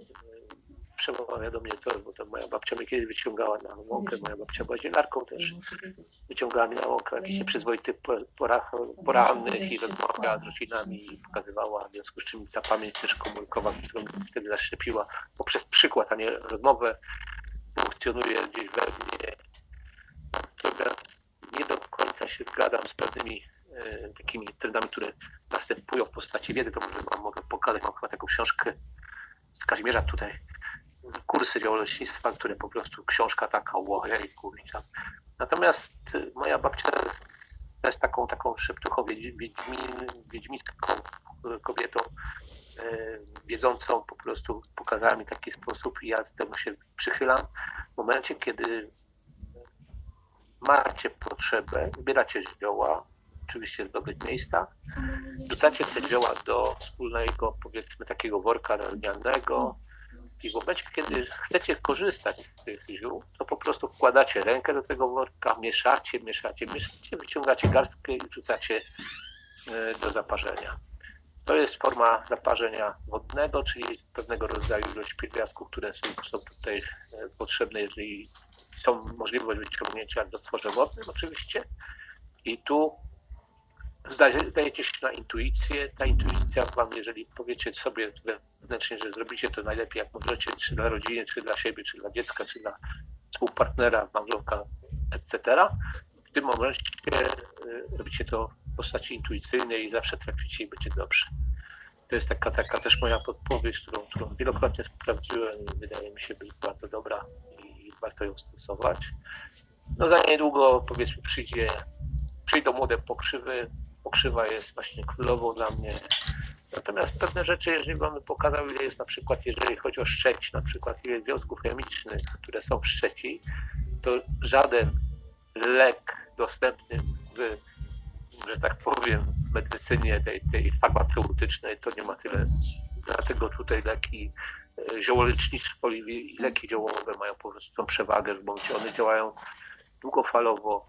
e, przemawia do mnie to, bo to moja babcia mnie kiedyś wyciągała na łąkę, moja babcia była zielarką też, wyciągała mnie na łąkę jakichś nieprzyzwoitych porach porannych i rozmawiała z roślinami i pokazywała, w związku z czym ta pamięć też komórkowa, którą wtedy zaszczepiła poprzez przykład, a nie rozmowę, funkcjonuje gdzieś we mnie. Natomiast nie do końca się zgadzam z pewnymi e, takimi trendami, które następują w postaci wiedzy. To może wam mogę pokazać, mam chyba taką książkę z Kazimierza tutaj, kursy ziołoleśnictwa, które po prostu książka taka, ojejku i tam. Natomiast moja babcia jest, jest taką, taką szeptuchą wiedźmin, wiedźmińską kobietą, e, wiedzącą, po prostu pokazała mi taki sposób i ja z tego się przychylam. W momencie, kiedy macie potrzebę, wybieracie zioła, oczywiście z dobrych miejscach, wrzucacie te zioła do wspólnego, powiedzmy, takiego worka drewnianego i w momencie, kiedy chcecie korzystać z tych ziół, to po prostu wkładacie rękę do tego worka, mieszacie, mieszacie, mieszacie, wyciągacie garstkę i wrzucacie do zaparzenia. To jest forma zaparzenia wodnego, czyli pewnego rodzaju ilość pierwiastków, które są tutaj potrzebne, jeżeli są możliwość wyciągnięcia do stworze wodnym oczywiście. I tu zdajecie się na intuicję. Ta intuicja wam, jeżeli powiecie sobie wewnętrznie, że zrobicie to najlepiej jak możecie, czy dla rodziny, czy dla siebie, czy dla dziecka, czy dla współpartnera, małżonka, et cetera. W tym momencie robicie to w postaci intuicyjnej i zawsze traficie i będzie dobrze. To jest taka, taka też moja podpowiedź, którą, którą wielokrotnie sprawdziłem i wydaje mi się być bardzo dobra i warto ją stosować. No za niedługo, powiedzmy, przyjdzie, przyjdą młode pokrzywy. Pokrzywa jest właśnie królową dla mnie. Natomiast pewne rzeczy, jeżeli wam pokazał, ile jest na przykład, jeżeli chodzi o szczeć, na przykład ile związków chemicznych, które są w szczeci, to żaden lek dostępny w, że tak powiem, w medycynie tej, tej farmaceutycznej to nie ma tyle. Dlatego tutaj leki ziołolecznictwo i leki ziołowe mają po prostu tą przewagę, bo one działają długofalowo,